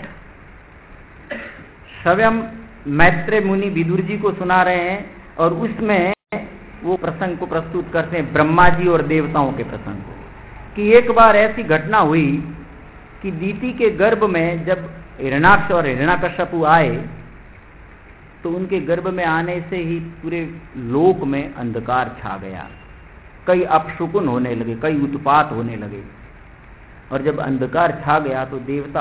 स्वयं मैत्रेय मुनि विदुर जी को सुना रहे हैं, और उसमें वो प्रसंग को प्रस्तुत करते हैं ब्रह्मा जी और देवताओं के प्रसंग को, कि एक बार ऐसी घटना हुई कि दीति के गर्भ में जब हिरण्याक्ष और हिरण्याकश्यपु आए, तो उनके गर्भ में आने से ही पूरे लोक में अंधकार छा गया, कई अपशकुन होने लगे, कई उत्पात होने लगे। और जब अंधकार छा गया तो देवता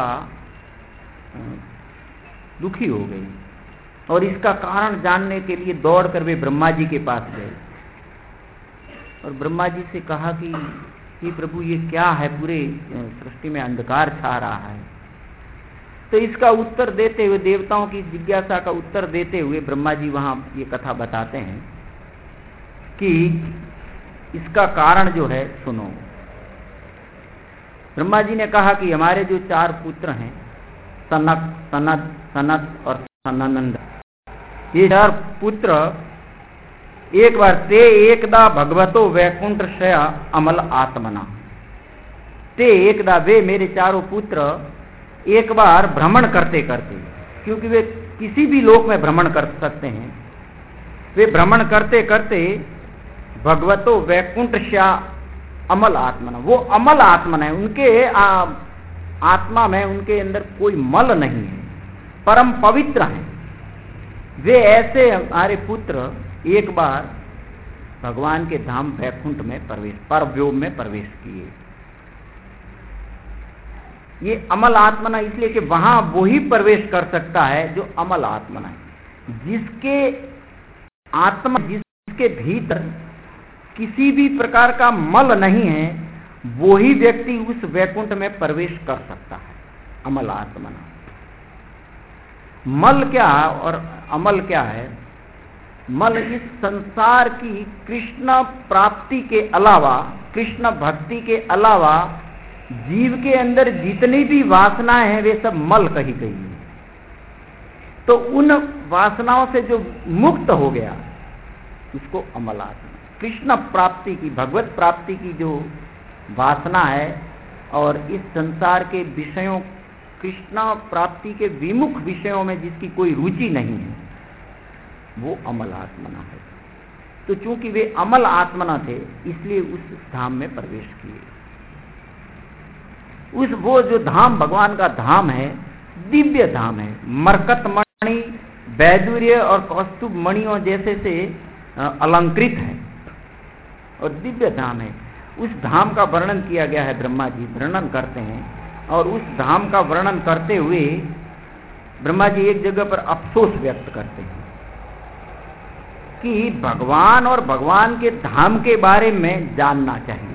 दुखी हो गए, और इसका कारण जानने के लिए दौड़ कर वे ब्रह्मा जी के पास गए, और ब्रह्मा जी से कहा कि प्रभु ये क्या है, पूरे सृष्टि में अंधकार छा रहा है। तो इसका उत्तर देते हुए, देवताओं की जिज्ञासा का उत्तर देते हुए ब्रह्मा जी वहां ये कथा बताते हैं कि इसका कारण जो है सुनो। ब्रह्मा जी ने कहा कि हमारे जो 4 पुत्र हैं, सनक, सनत, सनत और सनंद, ये 4 पुत्र एक बार ते एकदा भगवतो वैकुंठ श्रया अमल आत्मना, ते एकदा, वे मेरे चारों पुत्र एक बार भ्रमण करते करते, क्योंकि वे किसी भी लोक में भ्रमण कर सकते हैं, वे भ्रमण करते करते भगवतो वैकुंठ श्या अमल आत्मना, वो अमल आत्मन है, उनके आत्मा में, उनके अंदर कोई मल नहीं है, परम पवित्र हैं। वे ऐसे हमारे पुत्र एक बार भगवान के धाम वैकुंठ में प्रवेश, परव्योम में प्रवेश किए। ये अमल आत्मना इसलिए कि वहां वो ही प्रवेश कर सकता है जो अमल आत्मना है, जिसके आत्मा, जिसके भीतर किसी भी प्रकार का मल नहीं है, वो ही व्यक्ति उस वैकुंठ में प्रवेश कर सकता है। अमल आत्मना, मल क्या और अमल क्या है? मल इस संसार की कृष्ण प्राप्ति के अलावा, कृष्ण भक्ति के अलावा जीव के अंदर जितनी भी वासनाएं हैं वे सब मल कही गई है। तो उन वासनाओं से जो मुक्त हो गया उसको अमल आत्मा, कृष्ण प्राप्ति की, भगवत प्राप्ति की जो वासना है और इस संसार के विषयों, कृष्ण प्राप्ति के विमुख विषयों में जिसकी कोई रुचि नहीं है, वो अमल आत्मना है। तो चूंकि वे अमल आत्मना थे इसलिए उस धाम में प्रवेश किए। उस वो जो धाम भगवान का धाम है, दिव्य धाम है, मरकत मणि, वैदुर्य और कौस्तुभ मणियों जैसे से अलंकृत है और दिव्य धाम है। उस धाम का वर्णन किया गया है, ब्रह्मा जी वर्णन करते हैं। और उस धाम का वर्णन करते हुए ब्रह्मा जी एक जगह पर अफसोस व्यक्त करते हैं कि भगवान और भगवान के धाम के बारे में जानना चाहिए।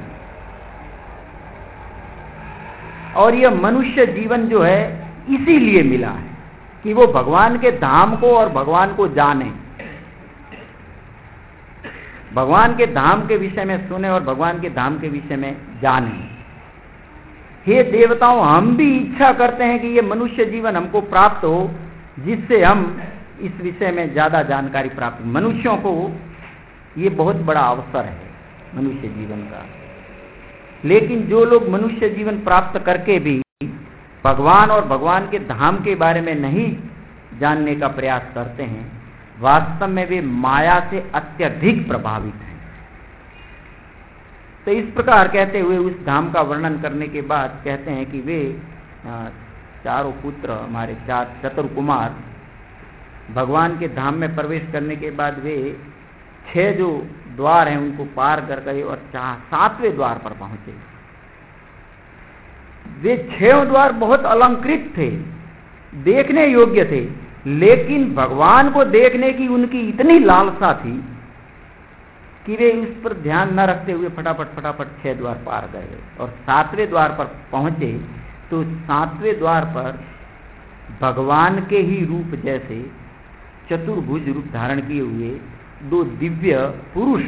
और यह मनुष्य जीवन जो है इसीलिए मिला है कि वो भगवान के धाम को और भगवान को जाने, भगवान के धाम के विषय में सुने और भगवान के धाम के विषय में जाने। हे देवताओं, हम भी इच्छा करते हैं कि ये मनुष्य जीवन हमको प्राप्त हो, जिससे हम इस विषय में ज्यादा जानकारी प्राप्त। मनुष्यों को ये बहुत बड़ा अवसर है मनुष्य जीवन का। लेकिन जो लोग मनुष्य जीवन प्राप्त करके भी भगवान और भगवान के धाम के बारे में नहीं जानने का प्रयास करते हैं, वास्तव में वे माया से अत्यधिक प्रभावित हैं। तो इस प्रकार कहते हुए उस धाम का वर्णन करने के बाद कहते हैं कि वे 4 पुत्र, हमारे 4 चतुर्कुमार, भगवान के धाम में प्रवेश करने के बाद वे 6 जो द्वार हैं उनको पार कर गए और 7वें द्वार पर पहुंचे। वे 6 द्वार बहुत अलंकृत थे, देखने योग्य थे, लेकिन भगवान को देखने की उनकी इतनी लालसा थी कि वे उस पर ध्यान न रखते हुए फटाफट 6 द्वार पार गए और 7वें द्वार पर पहुंचे। तो 7वें द्वार पर भगवान के ही रूप जैसे चतुर्भुज रूप धारण किए हुए 2 दिव्य पुरुष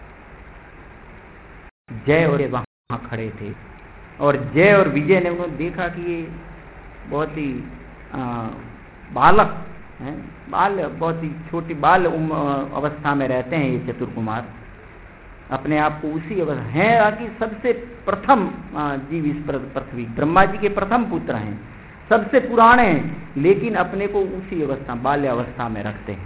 जय और वहां खड़े थे। और जय और विजय ने उन्होंने देखा कि ये बहुत ही बालक हैं, बहुत ही छोटी बाल अवस्था में रहते हैं ये चतुर्कुमार, अपने आप को उसी अवस्था है कि सबसे प्रथम जीव इस पृथ्वी, ब्रह्मा जी के प्रथम पुत्र हैं, सबसे पुराने हैं, लेकिन अपने को उसी अवस्था, बाल्य अवस्था में रखते हैं।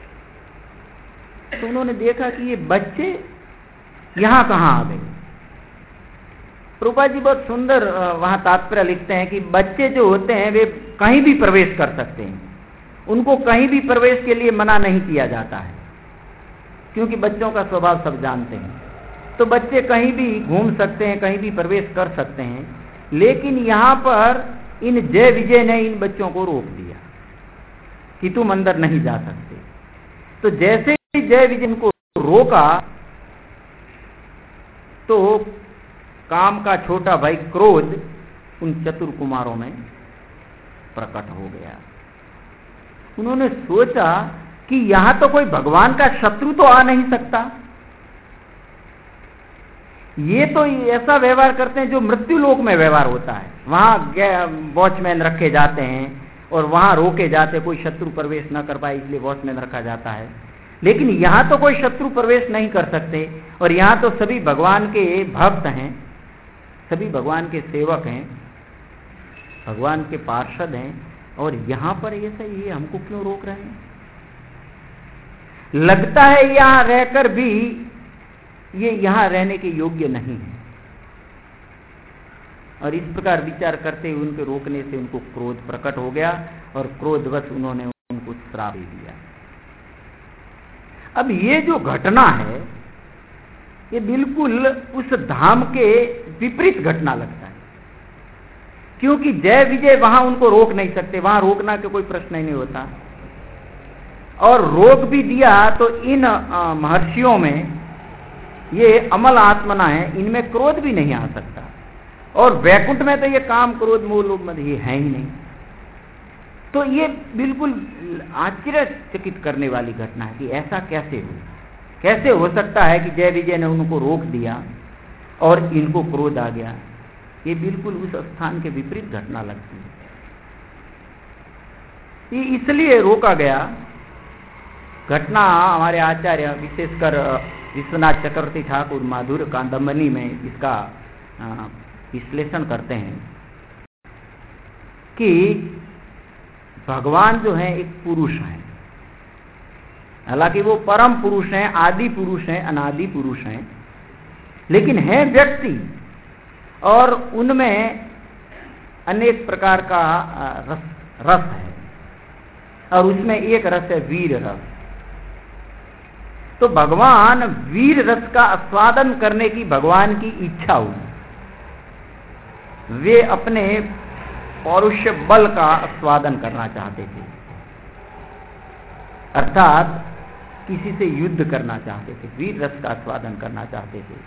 तो उन्होंने देखा कि ये बच्चे यहाँ कहाँ आ गए। प्रभुपाद जी बहुत सुंदर वहां तात्पर्य लिखते हैं कि बच्चे जो होते हैं वे कहीं भी प्रवेश कर सकते हैं, उनको कहीं भी प्रवेश के लिए मना नहीं किया जाता है, क्योंकि बच्चों का स्वभाव सब जानते हैं। तो बच्चे कहीं भी घूम सकते हैं, कहीं भी प्रवेश कर सकते हैं। लेकिन यहाँ पर इन जय विजय ने इन बच्चों को रोक दिया कि तुम अंदर नहीं जा सकते। तो जैसे ही जय विजय को रोका तो काम का छोटा भाई क्रोध उन चतुर्कुमारों में प्रकट हो गया। उन्होंने सोचा कि यहां तो कोई भगवान का शत्रु तो आ नहीं सकता, ये तो ऐसा व्यवहार करते हैं जो मृत्यु लोक में व्यवहार होता है, वहां वॉचमैन रखे जाते हैं और वहां रोके जाते, कोई शत्रु प्रवेश न कर पाए इसलिए वॉचमैन रखा जाता है। लेकिन यहां तो कोई शत्रु प्रवेश नहीं कर सकते और यहां तो सभी भगवान के भक्त हैं, सभी भगवान के सेवक हैं, भगवान के पार्षद हैं, और यहां पर ऐसा ये हमको क्यों रोक रहे हैं? लगता है यहां रहकर भी ये यहां रहने के योग्य नहीं है। और इस प्रकार विचार करते हुए उनके रोकने से उनको क्रोध प्रकट हो गया और क्रोधवश उन्होंने उनको श्राप दे दिया। अब ये जो घटना है ये बिल्कुल उस धाम के विपरीत घटना लगता है, क्योंकि जय विजय वहां उनको रोक नहीं सकते, वहां रोकना का कोई प्रश्न ही नहीं होता। और रोक भी दिया तो इन महर्षियों में ये अमल आत्मना है, इनमें क्रोध भी नहीं आ सकता। और वैकुंठ में तो ये काम क्रोध मोह लोभ मद ये है ही नहीं। तो ये बिल्कुल आश्चर्यचकित करने वाली घटना है कि ऐसा कैसे हो सकता है कि जय विजय ने उनको रोक दिया और इनको क्रोध आ गया। ये बिल्कुल उस स्थान के विपरीत घटना लगती है। ये इसलिए रोका गया। घटना हमारे आचार्य विशेषकर विश्वनाथ चक्रवर्ती ठाकुर माधुर्य कांदमनी में इसका विश्लेषण करते हैं कि भगवान जो है एक पुरुष है, हालांकि वो परम पुरुष हैं, आदि पुरुष हैं, अनादि पुरुष हैं, लेकिन है व्यक्ति और उनमें अनेक प्रकार का रस है और उसमें एक रस है वीर रस। तो भगवान वीर रस का आस्वादन करने की भगवान की इच्छा हुई, वे अपने पौरुष बल का आस्वादन करना चाहते थे, अर्थात किसी से युद्ध करना चाहते थे, वीर रस का आस्वादन करना चाहते थे।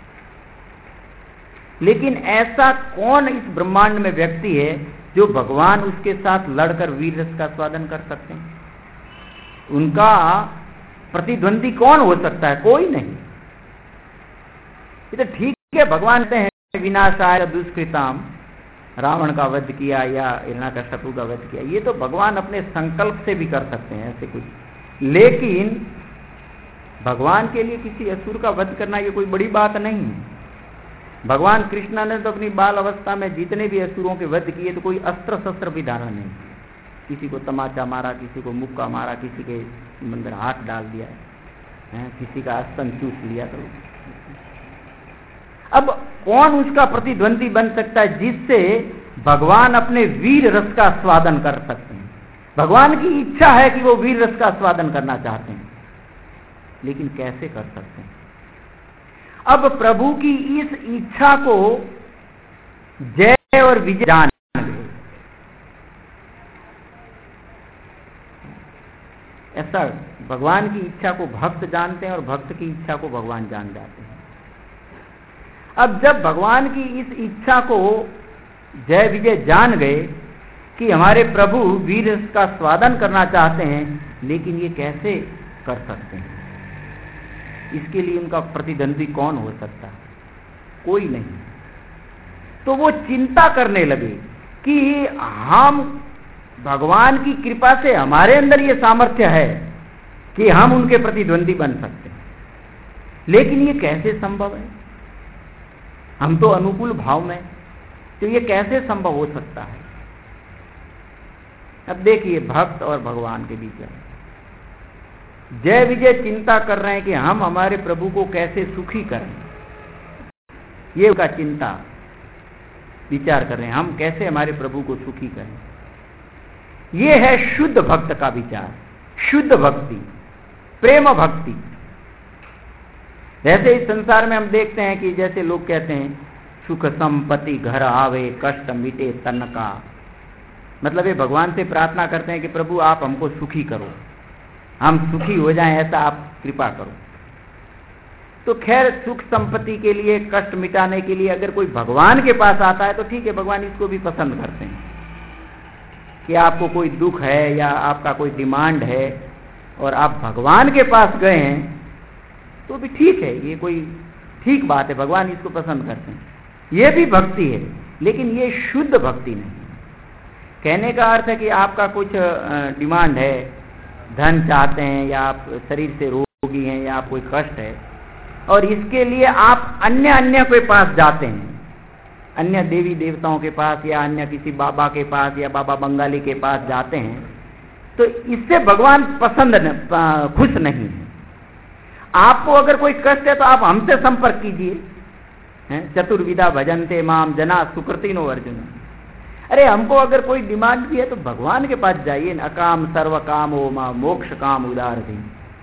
लेकिन ऐसा कौन इस ब्रह्मांड में व्यक्ति है जो भगवान उसके साथ लड़कर वीर रस का आस्वादन कर सकते हैं? उनका प्रतिद्वंदी कौन हो सकता है? कोई नहीं। ये तो ठीक है, भगवान से हैं विनाशाय दुष्कृताम, रावण का वध किया या हिरण्याकश्यपु का वध किया, ये तो भगवान अपने संकल्प से भी कर सकते हैं ऐसे कुछ। लेकिन भगवान के लिए किसी असुर का वध करना ये कोई बड़ी बात नहीं है। भगवान कृष्ण ने तो अपनी बाल अवस्था में जितने भी असुरों के वध किए तो कोई अस्त्र शस्त्र भी धारण नहीं, किसी को तमाचा मारा, किसी को मुक्का मारा, किसी के अंदर हाथ डाल दिया है, किसी का स्तन चूस लिया। तो अब कौन उसका प्रतिद्वंदी बन सकता है जिससे भगवान अपने वीर रस का आस्वादन कर सकते हैं? भगवान की इच्छा है कि वो वीर रस का आस्वादन करना चाहते हैं, लेकिन कैसे कर सकते हैं? अब प्रभु की इस इच्छा को जय और विजय जान गए। ऐसा भगवान की इच्छा को भक्त जानते हैं और भक्त की इच्छा को भगवान जान जाते हैं। अब जब भगवान की इस इच्छा को जय विजय जान गए कि हमारे प्रभु वीर रस का स्वादन करना चाहते हैं, लेकिन ये कैसे कर सकते हैं? इसके लिए उनका प्रतिद्वंदी कौन हो सकता है? कोई नहीं। तो वो चिंता करने लगे कि हम भगवान की कृपा से हमारे अंदर ये सामर्थ्य है कि हम उनके प्रतिद्वंदी बन सकते हैं, लेकिन ये कैसे संभव है? हम तो अनुकूल भाव में, तो ये कैसे संभव हो सकता है? अब देखिए, भक्त और भगवान के बीच में जय विजय चिंता कर रहे हैं कि हम हमारे प्रभु को कैसे सुखी करें। ये उनका चिंता विचार कर रहे हैं, हम कैसे हमारे प्रभु को सुखी करें। ये है शुद्ध भक्त का विचार, शुद्ध भक्ति, प्रेम भक्ति। जैसे इस संसार में हम देखते हैं कि जैसे लोग कहते हैं सुख संपत्ति घर आवे, कष्ट मिटे तन का, मतलब ये भगवान से प्रार्थना करते हैं कि प्रभु आप हमको सुखी करो, हम सुखी हो जाएं, ऐसा आप कृपा करो। तो खैर, सुख संपत्ति के लिए, कष्ट मिटाने के लिए अगर कोई भगवान के पास आता है तो ठीक है, भगवान इसको भी पसंद करते हैं। कि आपको कोई दुख है या आपका कोई डिमांड है और आप भगवान के पास गए हैं तो भी ठीक है, ये कोई ठीक बात है, भगवान इसको पसंद करते हैं, ये भी भक्ति है, लेकिन ये शुद्ध भक्ति नहीं। कहने का अर्थ है कि आपका कुछ डिमांड है, धन चाहते हैं या आप शरीर से रोगी हैं या आप कोई कष्ट है और इसके लिए आप अन्य के पास जाते हैं, अन्य देवी देवताओं के पास या अन्य किसी बाबा के पास या बाबा बंगाली के पास जाते हैं, तो इससे भगवान खुश नहीं है। आपको अगर कोई कष्ट है तो आप हमसे संपर्क कीजिए। चतुर्विधा भजन्ते माम जना सुकृतिनो अर्जुन। अरे हमको अगर कोई डिमांड भी है तो भगवान के पास जाइए, अकाम सर्व काम हो मां मोक्ष काम उदार दी।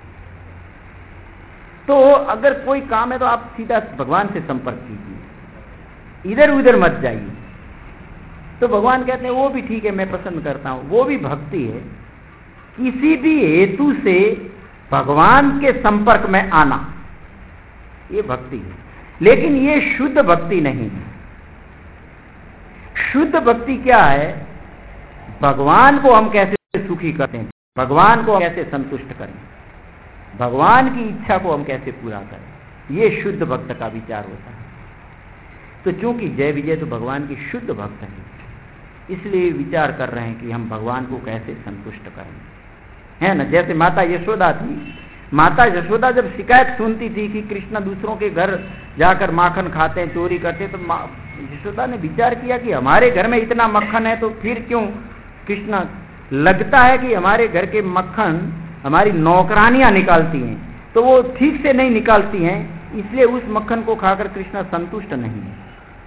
तो अगर कोई काम है तो आप सीधा भगवान से संपर्क कीजिए, इधर उधर मत जाइए। तो भगवान कहते हैं वो भी ठीक है, मैं पसंद करता हूं, वो भी भक्ति है। किसी भी हेतु से भगवान के संपर्क में आना, ये भक्ति है, लेकिन ये शुद्ध भक्ति नहीं है। शुद्ध भक्ति क्या है? भगवान को हम कैसे सुखी करते हैं, भगवान को कैसे संतुष्ट करें, भगवान की इच्छा को हम कैसे पूरा करें, ये शुद्ध भक्त का विचार होता है। तो चूंकि जय विजय तो भगवान की शुद्ध भक्त है, इसलिए विचार कर रहे हैं कि हम भगवान को कैसे संतुष्ट करें, है ना। जैसे माता यशोदा थी, माता यशोदा जब शिकायत सुनती थी कि कृष्ण दूसरों के घर जाकर माखन खाते हैं, चोरी करते हैं, तो यशोदा ने विचार किया कि हमारे घर में इतना मक्खन है तो फिर क्यों कृष्ण, लगता है कि हमारे घर के मक्खन हमारी नौकरानियां निकालती हैं, तो वो ठीक से नहीं निकालती हैं, इसलिए उस मक्खन को खाकर कृष्ण संतुष्ट नहीं है।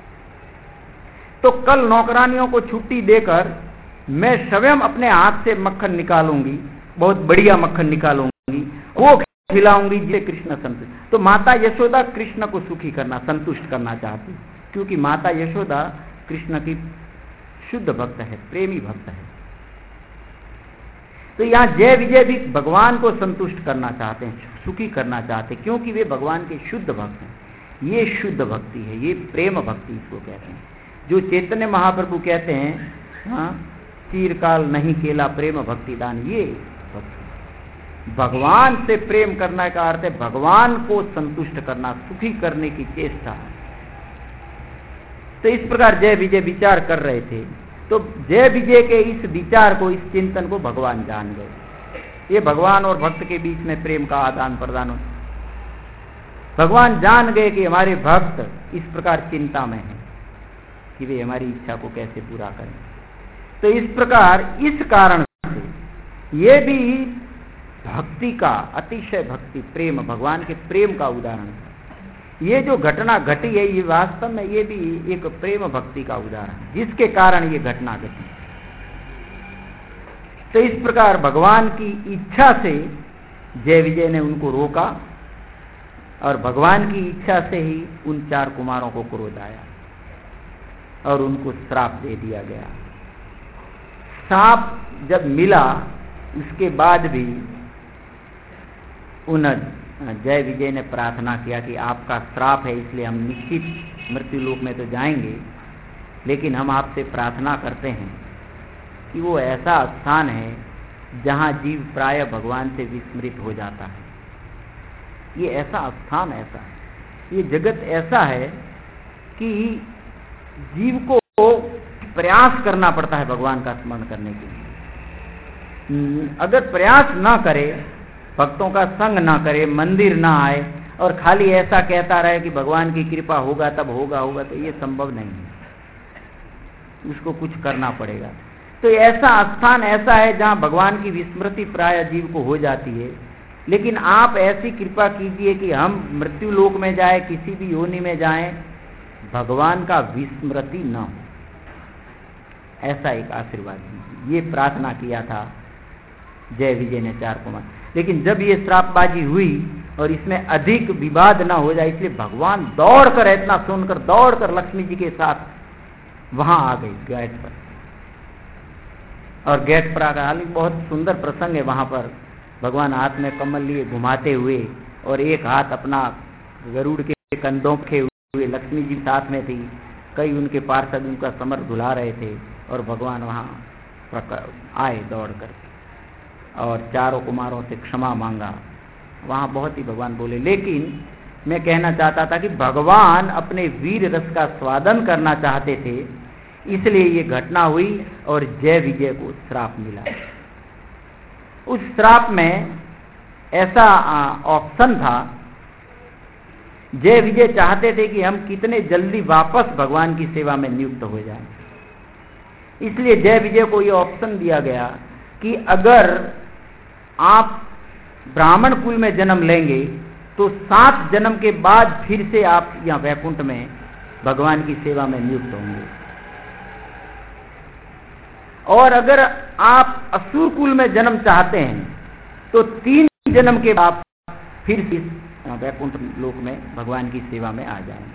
तो कल नौकरानियों को छुट्टी देकर मैं स्वयं अपने हाथ से मक्खन निकालूंगी, बहुत बढ़िया मक्खन निकालूंगी, वो खिलाऊंगी जिसे कृष्ण संतुष्ट। तो माता यशोदा कृष्ण को सुखी करना, संतुष्ट करना चाहती, क्योंकि माता यशोदा कृष्ण की शुद्ध भक्त है, प्रेमी भक्त है। तो यहाँ जय विजय भी भगवान को संतुष्ट करना चाहते हैं, सुखी करना चाहते हैं, क्योंकि वे भगवान के शुद्ध भक्त हैं। ये शुद्ध भक्ति है, ये प्रेम भक्ति इसको कहते हैं। जो चैतन्य महाप्रभु कहते हैं, हाँ, चिरकाल नहीं केला प्रेम भक्ति दान, ये भक्ति। भगवान से प्रेम करने का अर्थ है भगवान को संतुष्ट करना, सुखी करने की चेष्टा। तो इस प्रकार जय विजय विचार कर रहे थे, तो जय विजय के इस विचार को, इस चिंतन को भगवान जान गए। ये भगवान और भक्त के बीच में प्रेम का आदान प्रदान हो, भगवान जान गए कि हमारे भक्त इस प्रकार चिंता में हैं कि वे हमारी इच्छा को कैसे पूरा करें। तो इस प्रकार, इस कारण से ये भी भक्ति का, अतिशय भक्ति, प्रेम, भगवान के प्रेम का उदाहरण है। ये जो घटना घटी है, ये वास्तव में ये भी एक प्रेम भक्ति का उदाहरण है, जिसके कारण ये घटना घटी। तो इस प्रकार भगवान की इच्छा से जय विजय ने उनको रोका और भगवान की इच्छा से ही उन 4 कुमारों को क्रोध आया और उनको श्राप दे दिया गया। श्राप जब मिला उसके बाद भी उन जय विजय ने प्रार्थना किया कि आपका श्राप है, इसलिए हम निश्चित मृत्यु लोक में तो जाएंगे, लेकिन हम आपसे प्रार्थना करते हैं कि वो ऐसा स्थान है जहाँ जीव प्राय भगवान से विस्मृत हो जाता है। ये ऐसा स्थान, ऐसा है, ये जगत ऐसा है कि जीव को प्रयास करना पड़ता है भगवान का स्मरण करने के लिए। अगर प्रयास ना करे, भक्तों का संग ना करे, मंदिर ना आए और खाली ऐसा कहता रहे कि भगवान की कृपा होगा तब होगा, तो ये संभव नहीं है, उसको कुछ करना पड़ेगा। तो ऐसा स्थान ऐसा है जहाँ भगवान की विस्मृति प्राय जीव को हो जाती है, लेकिन आप ऐसी कृपा कीजिए कि हम मृत्यु लोक में जाए, किसी भी योनि में जाएं, भगवान का विस्मृति न हो, ऐसा एक आशीर्वाद दीजिए। ये प्रार्थना किया था जय विजय ने 4 कुमार। लेकिन जब ये श्रापबाजी हुई और इसमें अधिक विवाद ना हो जाए, इसलिए भगवान दौड़कर, इतना सुनकर दौड़कर लक्ष्मी जी के साथ वहां आ गई गेट पर। और गेट पर आकर, हालांकि बहुत सुंदर प्रसंग है वहां पर, भगवान हाथ में कमल लिए घुमाते हुए और एक हाथ अपना गरुड़ के कंधों पे हुए, लक्ष्मी जी साथ में थी, कई उनके पार्षद उनका समर धुला रहे थे और भगवान वहां आए दौड़ कर और चारों कुमारों से क्षमा मांगा। वहाँ बहुत ही भगवान बोले, लेकिन मैं कहना चाहता था कि भगवान अपने वीर रस का स्वादन करना चाहते थे, इसलिए ये घटना हुई और जय विजय को श्राप मिला। उस श्राप में ऐसा ऑप्शन था, जय विजय चाहते थे कि हम कितने जल्दी वापस भगवान की सेवा में नियुक्त हो जाएं। इसलिए जय विजय को ये ऑप्शन दिया गया कि अगर आप ब्राह्मण कुल में जन्म लेंगे तो 7 जन्म के बाद फिर से आप यहाँ वैकुंठ में भगवान की सेवा में नियुक्त होंगे, और अगर आप असुर कुल में जन्म चाहते हैं तो 3 जन्म के बाद फिर से वैकुंठ लोक में भगवान की सेवा में आ जाएंगे।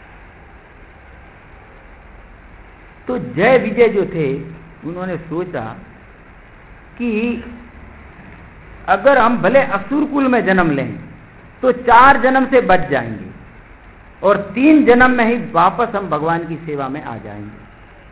तो जय विजय जो थे उन्होंने सोचा कि अगर हम भले असुर कुल में जन्म लें तो 4 जन्म से बच जाएंगे और 3 जन्म में ही वापस हम भगवान की सेवा में आ जाएंगे।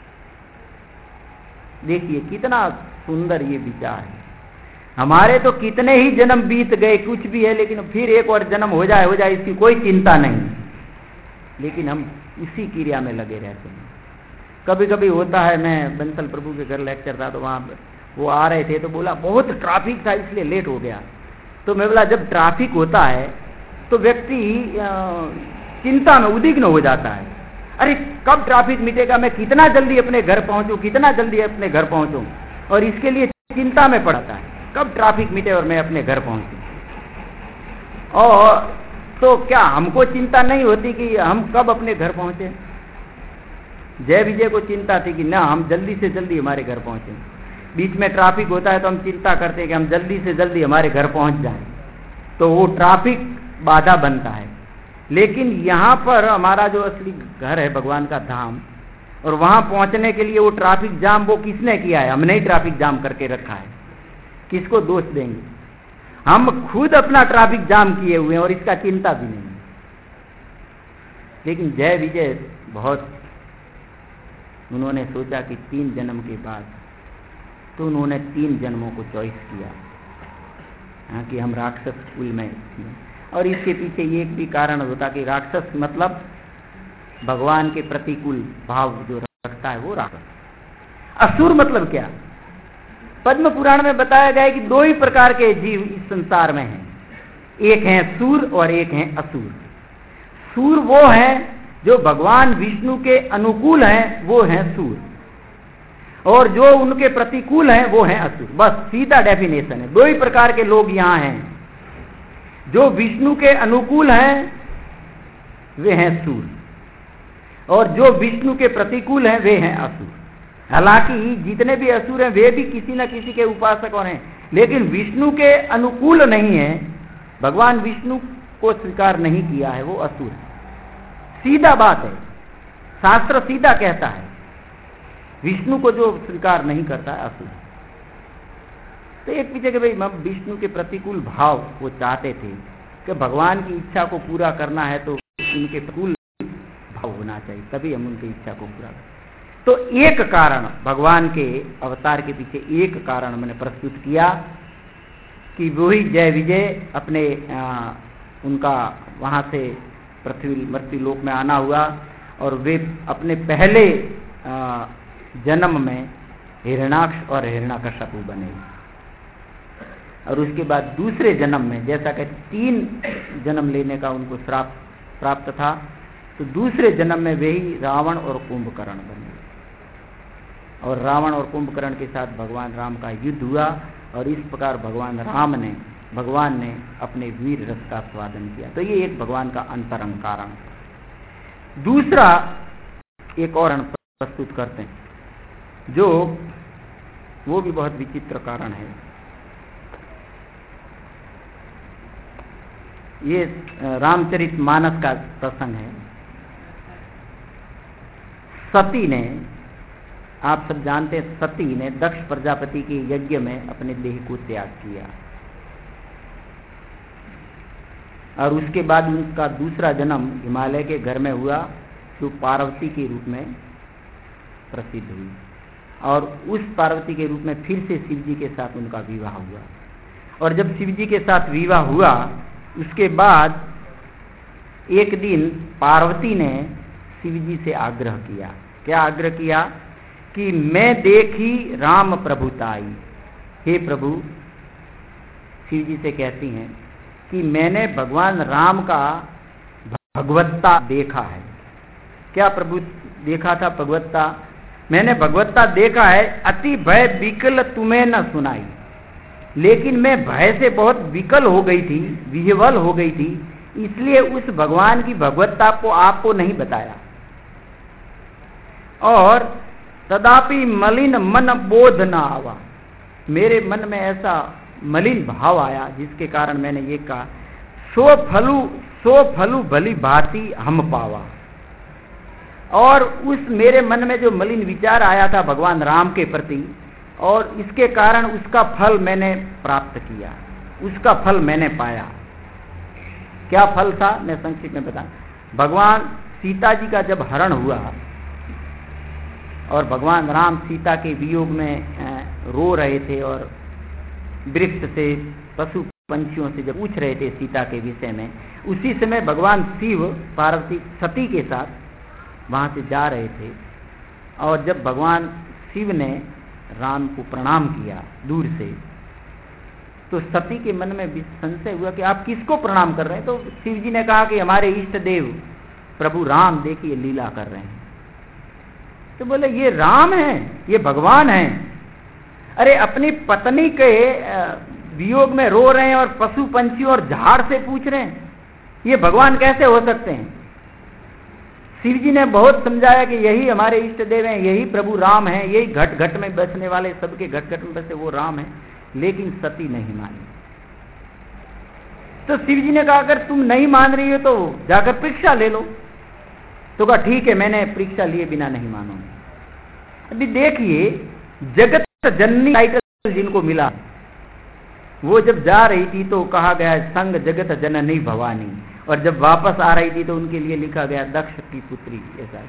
देखिए कितना सुंदर ये विचार है। हमारे तो कितने ही जन्म बीत गए, कुछ भी है, लेकिन फिर एक और जन्म हो जाए इसकी कोई चिंता नहीं, लेकिन हम इसी क्रिया में लगे रहते हैं। कभी कभी होता है, मैं बंसल प्रभु के घर लेक्चर था तो वहाँ वो आ रहे थे तो बोला बहुत ट्रैफिक था इसलिए लेट हो गया। तो मैं बोला जब ट्रैफिक होता है तो व्यक्ति चिंता में उद्विग्न हो जाता है, अरे कब ट्रैफिक मिटेगा, मैं कितना जल्दी अपने घर पहुंचूं, कितना जल्दी अपने घर पहुंचूं, और इसके लिए चिंता में पड़ता है कब ट्रैफिक मिटे और मैं अपने घर पहुंचूं। और तो क्या हमको चिंता नहीं होती कि हम कब अपने घर पहुंचे? जय विजय को चिंता थी कि ना हम जल्दी से जल्दी हमारे घर पहुंचे। बीच में ट्रैफिक होता है तो हम चिंता करते हैं कि हम जल्दी से जल्दी हमारे घर पहुंच जाएं, तो वो ट्रैफिक बाधा बनता है। लेकिन यहाँ पर हमारा जो असली घर है भगवान का धाम, और वहां पहुंचने के लिए वो ट्रैफिक जाम वो किसने किया है? हमने ही ट्रैफिक जाम करके रखा है। किसको दोष देंगे? हम खुद अपना ट्रैफिक जाम किए हुए हैं और इसका चिंता भी नहीं। लेकिन जय विजय बहुत उन्होंने सोचा कि 3 जन्म के बाद, तो उन्होंने 3 जन्मों को चॉइस किया कि हम राक्षस कुल में हैं। और इसके पीछे ये एक भी कारण होता कि राक्षस मतलब भगवान के प्रतिकूल भाव जो रखता है वो राक्षस। असुर मतलब क्या? पद्म पुराण में बताया गया है कि 2 ही प्रकार के जीव इस संसार में हैं, एक है सूर और एक है असुर। सूर वो है जो भगवान विष्णु के अनुकूल हैं, वो हैं सूर, और जो उनके प्रतिकूल हैं वो हैं असुर। बस सीधा डेफिनेशन है। 2 ही प्रकार के लोग यहाँ हैं, जो विष्णु के अनुकूल हैं वे हैं सूर, और जो विष्णु के प्रतिकूल हैं वे हैं असुर। हालांकि जितने भी असुर हैं वे भी किसी न किसी के उपासक और हैं, लेकिन विष्णु के अनुकूल नहीं है, भगवान विष्णु को स्वीकार नहीं किया है, वो असुर है। सीधा बात है, शास्त्र सीधा कहता है, विष्णु को जो स्वीकार नहीं करता है असुर। तो एक पीछे के भाई विष्णु के प्रतिकूल भाव वो चाहते थे कि भगवान की इच्छा को पूरा करना है तो उनके प्रतिकूल भाव होना चाहिए, तभी हम उनकी इच्छा को पूरा करें। तो एक कारण भगवान के अवतार के पीछे एक कारण मैंने प्रस्तुत किया कि वही जय विजय अपने उनका वहां से पृथ्वी मृत्यु लोक में आना हुआ, और वे अपने पहले जन्म में हिरण्याक्ष और हिरण्यकश्यप बने, और उसके बाद दूसरे जन्म में जैसा कि 3 जन्म लेने का उनको श्राप प्राप्त था, तो दूसरे जन्म में वे ही रावण और कुंभकर्ण बने, और रावण और कुंभकर्ण के साथ भगवान राम का युद्ध हुआ, और इस प्रकार भगवान ने अपने वीर रस का स्वादन किया। तो ये एक भगवान का अंतरंग कारण। दूसरा एक और प्रस्तुत करते हैं जो वो भी बहुत विचित्र कारण है। ये रामचरितमानस का प्रसंग है। सती ने, आप सब जानते हैं, सती ने दक्ष प्रजापति के यज्ञ में अपने देह को त्याग किया, और उसके बाद उनका दूसरा जन्म हिमालय के घर में हुआ, जो पार्वती के रूप में प्रसिद्ध हुई। और उस पार्वती के रूप में फिर से शिव जी के साथ उनका विवाह हुआ। और जब शिव जी के साथ विवाह हुआ उसके बाद एक दिन पार्वती ने शिव जी से आग्रह किया। क्या आग्रह किया? कि मैं देखी राम प्रभुताई। हे प्रभु, शिव जी से कहती हैं कि मैंने भगवान राम का भगवत्ता देखा है। क्या प्रभु देखा था? भगवत्ता। मैंने भगवत्ता देखा है। अति भय विकल तुम्हें न सुनाई। लेकिन मैं भय से बहुत विकल हो गई थी, विह्वल हो गई थी, इसलिए उस भगवान की भगवत्ता को आपको नहीं बताया। और तदापि मलिन मन बोध न आवा। मेरे मन में ऐसा मलिन भाव आया जिसके कारण मैंने ये कहा, सो फलु भली भांति हम पावा। और उस मेरे मन में जो मलिन विचार आया था भगवान राम के प्रति, और इसके कारण उसका फल मैंने प्राप्त किया, उसका फल मैंने पाया। क्या फल था? मैं संक्षिप्त में बता। भगवान सीता जी का जब हरण हुआ और भगवान राम सीता के वियोग में रो रहे थे और वृक्ष से, पशु पंछियों से जब पूछ रहे थे सीता के विषय में, उसी समय भगवान शिव पार्वती सती के साथ वहां से जा रहे थे। और जब भगवान शिव ने राम को प्रणाम किया दूर से, तो सती के मन में संशय हुआ कि आप किसको प्रणाम कर रहे हैं? तो शिव जी ने कहा कि हमारे इष्ट देव प्रभु राम देखिए लीला कर रहे हैं। तो बोले ये राम है, ये भगवान है। अरे अपनी पत्नी के वियोग में रो रहे हैं और पशु पंछी और झाड़ से पूछ रहे हैं, ये भगवान कैसे हो सकते हैं? शिव जी ने बहुत समझाया कि यही हमारे इष्ट देव हैं, यही प्रभु राम हैं, यही घट घट में बसने वाले, सबके घट घट में बसे वो राम हैं। लेकिन सती नहीं मानी। तो शिव जी ने कहा अगर तुम नहीं मान रही हो तो जाकर परीक्षा ले लो। तो कहा ठीक है, मैंने परीक्षा लिए बिना नहीं मानूंगी। अभी देखिए, जगत जननी टाइटल जिनको मिला, वो जब जा रही थी तो कहा गया संग जगत जननी भवानी, और जब वापस आ रही थी तो उनके लिए लिखा गया दक्ष की पुत्री। ऐसा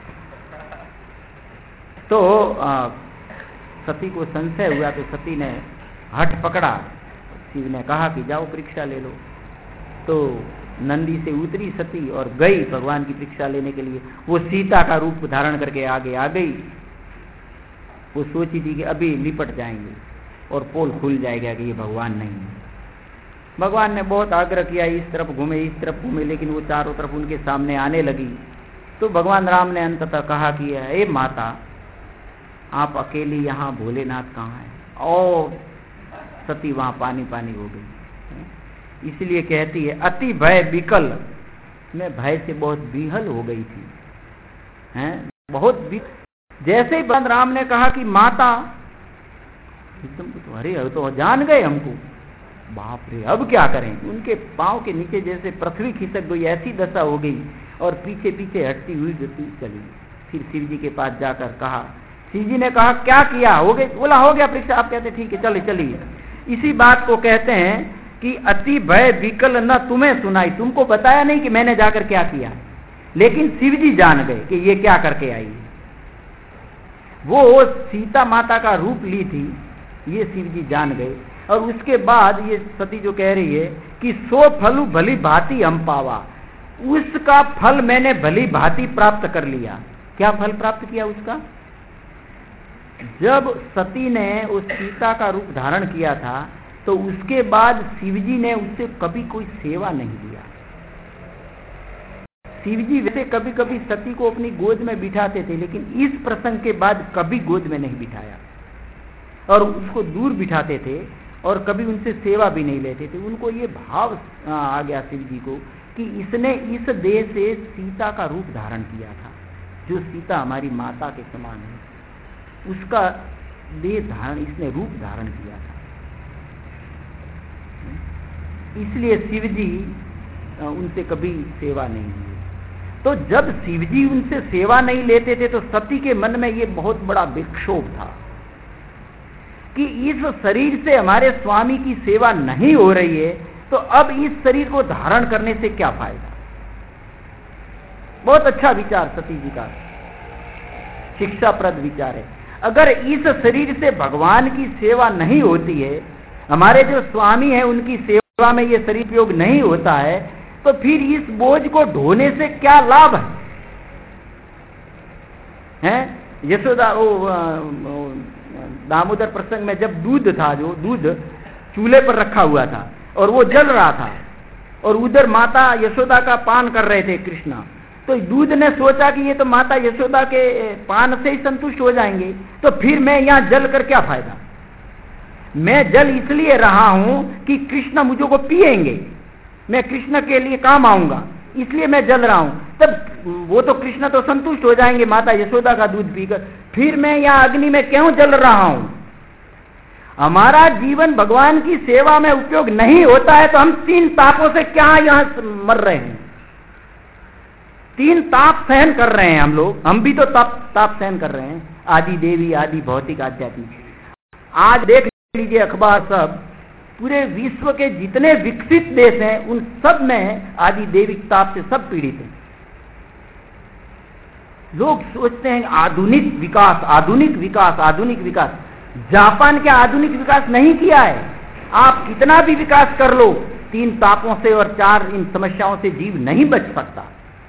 तो सती को संशय हुआ तो सती ने हठ पकड़ा। शिव ने कहा कि जाओ परीक्षा ले लो। तो नंदी से उतरी सती और गई भगवान की परीक्षा लेने के लिए। वो सीता का रूप धारण करके आगे आ गई। वो सोची थी कि अभी लिपट जाएंगे और पोल खुल जाएगा कि ये भगवान नहीं है। भगवान ने बहुत आग्रह किया, इस तरफ घूमे इस तरफ घूमे, लेकिन वो चारों तरफ उनके सामने आने लगी। तो भगवान राम ने अंततः कहा कि हे माता, आप अकेली यहाँ, भोलेनाथ कहाँ है? और सती वहां पानी पानी हो गई। इसलिए कहती है अति भय विकल, मैं भय से बहुत विहल हो गई थी, हैं बहुत। जैसे ही भगवान राम ने कहा कि माता, एकदम तो अरे तो जान गए हमको, बाप रे अब क्या करें? उनके पांव के नीचे जैसे पृथ्वी खिसक गई, ऐसी दशा हो गई और पीछे पीछे हटती हुई चली। फिर शिव जी के पास जाकर कहा, शिव जी ने कहा क्या किया? हो गई? बोला हो गया परीक्षा। आप कहते ठीक है चलिए चलिए। इसी बात को कहते हैं कि अति भय विकल न तुम्हें सुनाई। तुमको बताया नहीं कि मैंने जाकर क्या किया, लेकिन शिव जी जान गए कि ये क्या करके आई। वो सीता माता का रूप ली थी, ये शिव जी जान गए। और उसके बाद ये सती जो कह रही है कि सो फलु भली भांति हम पावा, उसका फल मैंने भली भांति प्राप्त कर लिया। क्या फल प्राप्त किया उसका? जब सती ने उस सीता का रूप धारण किया था तो उसके बाद शिवजी ने उससे कभी कोई सेवा नहीं दिया। शिवजी वैसे कभी कभी सती को अपनी गोद में बिठाते थे, लेकिन इस प्रसंग के बाद कभी गोद में नहीं बिठाया और उसको दूर बिठाते थे और कभी उनसे सेवा भी नहीं लेते थे। उनको ये भाव आ गया शिवजी को कि इसने इस देह से सीता का रूप धारण किया था, जो सीता हमारी माता के समान है, उसका देह धारण, इसने रूप धारण किया था। इसलिए शिवजी उनसे कभी सेवा नहीं ली। तो जब शिवजी उनसे सेवा नहीं लेते थे तो सती के मन में ये बहुत बड़ा विक्षोभ था कि इस शरीर से हमारे स्वामी की सेवा नहीं हो रही है, तो अब इस शरीर को धारण करने से क्या फायदा। बहुत अच्छा विचार सती जी का, शिक्षाप्रद विचार है। अगर इस शरीर से भगवान की सेवा नहीं होती है, हमारे जो स्वामी हैं उनकी सेवा में ये शरीर उपयोग नहीं होता है, तो फिर इस बोझ को ढोने से क्या लाभ है? यशोदा दामोदर प्रसंग में जब दूध था, जो दूध चूल्हे पर रखा हुआ था और वो जल रहा था और उधर माता यशोदा का पान कर रहे थे कृष्णा, तो दूध ने सोचा कि ये तो माता यशोदा के पान से ही संतुष्ट हो जाएंगे, तो फिर मैं यहाँ जल कर क्या फायदा? मैं जल इसलिए रहा हूं कि कृष्ण मुझको पिएंगे, मैं कृष्ण के लिए काम आऊंगा, इसलिए मैं जल रहा हूं। तब वो तो कृष्ण तो संतुष्ट हो जाएंगे माता यशोदा का दूध पीकर, फिर मैं यहाँ अग्नि में क्यों जल रहा हूं? हमारा जीवन भगवान की सेवा में उपयोग नहीं होता है तो हम 3 तापों से क्या यहां मर रहे हैं? 3 ताप सहन कर रहे हैं हम लोग, हम भी तो ताप सहन कर रहे हैं, आदि देवी, आदि भौतिक, आध्यात्मिक। आज देख लीजिए अखबार, सब पूरे विश्व के जितने विकसित देश हैं उन सब में आदि देविक ताप से सब पीड़ित हैं। लोग सोचते हैं आधुनिक विकास, आधुनिक विकास, आधुनिक विकास। जापान के आधुनिक विकास नहीं किया है। आप कितना भी विकास कर लो, 3 तापों से और 4 इन समस्याओं से जीव नहीं बच सकता।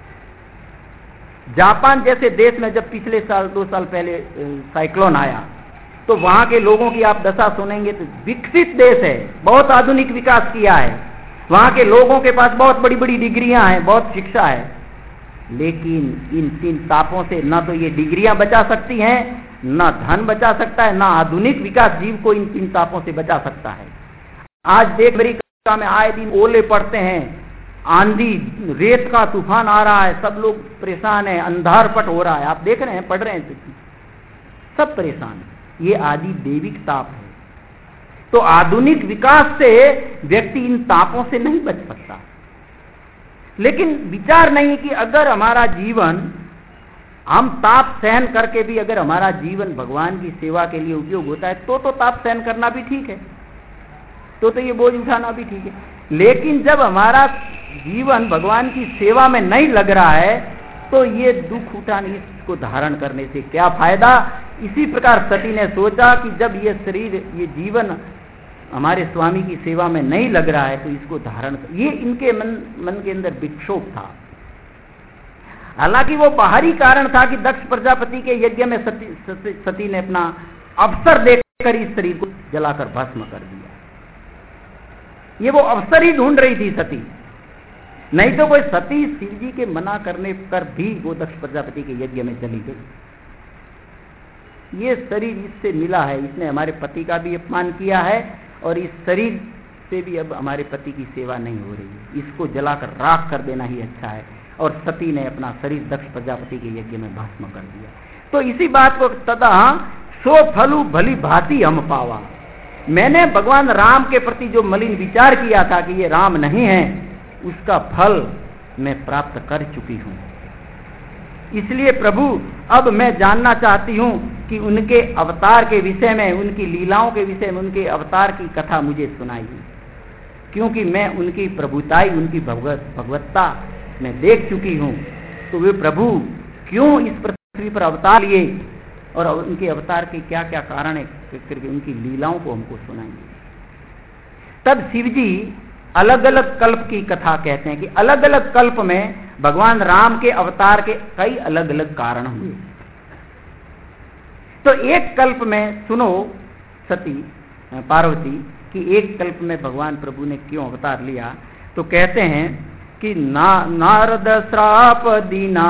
जापान जैसे देश में जब पिछले साल 2 साल पहले साइक्लोन आया, तो वहां के लोगों की आप दशा सुनेंगे तो विकसित देश है, बहुत आधुनिक विकास किया है, वहां के लोगों के पास बहुत बड़ी बड़ी डिग्रियां हैं, बहुत शिक्षा है, लेकिन इन 3 तापों से ना तो ये डिग्रियां बचा सकती हैं, ना धन बचा सकता है, ना आधुनिक विकास जीव को इन 3 तापों से बचा सकता है। आज देख अमेरिका में आए दिन ओले पड़ते हैं, आंधी, रेत का तूफान आ रहा है, सब लोग परेशान है, अंधारपट हो रहा है, आप देख रहे हैं, पढ़ रहे हैं, सब परेशान है। ये आदि देविक ताप है। तो आधुनिक विकास से व्यक्ति इन तापों से नहीं बच सकता। लेकिन विचार नहीं कि अगर हमारा जीवन, हम ताप सहन करके भी अगर हमारा जीवन भगवान की सेवा के लिए उपयोग होता है तो ताप सहन करना भी ठीक है, तो ये बोझ उठाना भी ठीक है। लेकिन जब हमारा जीवन भगवान की सेवा में नहीं लग रहा है तो ये दुख उठाने, इसको धारण करने से क्या फायदा? इसी प्रकार सती ने सोचा कि जब ये शरीर, ये जीवन हमारे स्वामी की सेवा में नहीं लग रहा है तो इसको धारण कर, ये इनके मन के अंदर विक्षोभ था। हालांकि वो बाहरी कारण था कि दक्ष प्रजापति के यज्ञ में सती ने अपना अवसर देकर इस शरीर को जलाकर भस्म कर दिया। ये वो अवसर ही ढूंढ रही थी सती, नहीं तो कोई सती शिव जी के मना करने पर भी वो दक्ष प्रजापति के यज्ञ में चली गई। ये शरीर इससे मिला है, इसने हमारे पति का भी अपमान किया है और इस शरीर से भी अब हमारे पति की सेवा नहीं हो रही है, इसको जलाकर राख कर देना ही अच्छा है। और सती ने अपना शरीर दक्ष प्रजापति के यज्ञ में भस्म कर दिया। तो इसी बात को तदा सो फलु भली भांति हम पावा, मैंने भगवान राम के प्रति जो मलिन विचार किया था कि ये राम नहीं है, उसका फल मैं प्राप्त कर चुकी हूं। इसलिए प्रभु अब मैं जानना चाहती हूं कि उनके अवतार के विषय में, उनकी लीलाओं के विषय में, उनके अवतार की कथा मुझे सुनाइए, क्योंकि मैं उनकी प्रभुताई, उनकी भगवत्ता मैं देख चुकी हूं। तो वे प्रभु क्यों इस पृथ्वी पर अवतार लिए और उनके अवतार के क्या क्या कारण है, करके उनकी लीलाओं को हमको सुनाएंगे। तब शिव जी अलग अलग कल्प की कथा कहते हैं कि अलग अलग कल्प में भगवान राम के अवतार के कई अलग अलग कारण हुए। तो एक कल्प में सुनो सती पार्वती कि एक कल्प में भगवान प्रभु ने क्यों अवतार लिया, तो कहते हैं कि नारद श्राप दीना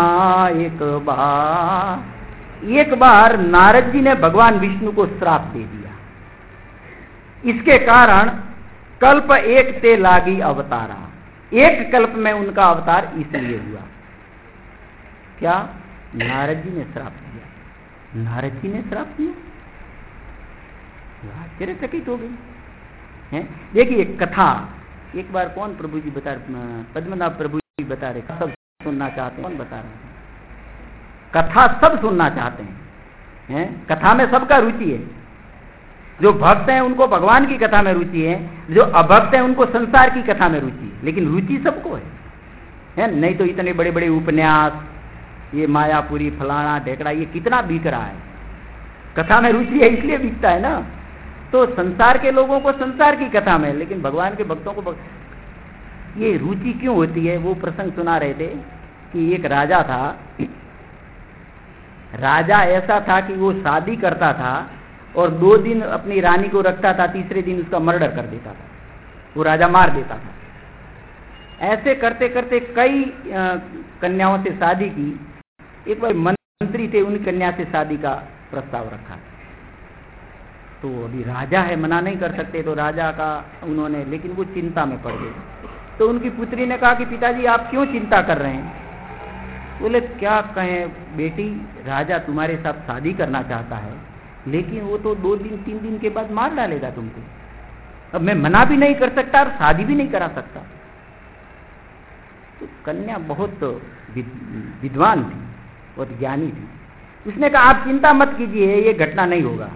एक बार नारद जी ने भगवान विष्णु को श्राप दे दिया। इसके कारण कल्प एक ते लागी अवतारा, एक कल्प में उनका अवतार इसलिए हुआ। क्या? नारद जी ने श्राप दिया। नारद जी ने श्राप दिया, आश्चर्यचकित हो गई है। देखिए कथा एक बार कौन प्रभु जी बता, पद्मनाभ प्रभु जी बता रहे, सब सुनना चाहते हैं, कौन बता रहे हैं? कथा सब सुनना चाहते हैं, कथा में सबका रुचि है। जो भक्त हैं उनको भगवान की कथा में रुचि है, जो अभक्त हैं उनको संसार की कथा में रुचि है, लेकिन रुचि सबको है। नहीं तो इतने बड़े बड़े उपन्यास, ये मायापुरी फलाना ढेकड़ा, ये कितना बिक रहा है। कथा में रुचि है इसलिए बिकता है ना। तो संसार के लोगों को संसार की कथा में, लेकिन भगवान के भक्तों को ये रुचि क्यों होती है? वो प्रसंग सुना रहे थे कि एक राजा था। राजा ऐसा था कि वो शादी करता था और 2 दिन अपनी रानी को रखता था, तीसरे दिन उसका मर्डर कर देता था, वो राजा मार देता था। ऐसे करते करते कई कन्याओं से शादी की। एक बार मंत्री थे, उन कन्या से शादी का प्रस्ताव रखा। तो अभी राजा है, मना नहीं कर सकते, तो राजा का उन्होंने, लेकिन वो चिंता में पड़ गए। तो उनकी पुत्री ने कहा कि पिताजी आप क्यों चिंता कर रहे हैं? बोले क्या कहें बेटी, राजा तुम्हारे साथ शादी करना चाहता है, लेकिन वो तो 2 दिन 3 दिन के बाद मार डालेगा तुमको। अब मैं मना भी नहीं कर सकता और शादी भी नहीं करा सकता। तो कन्या बहुत विद्वान थी, बहुत ज्ञानी थी। उसने कहा आप चिंता मत कीजिए, ये घटना नहीं होगा।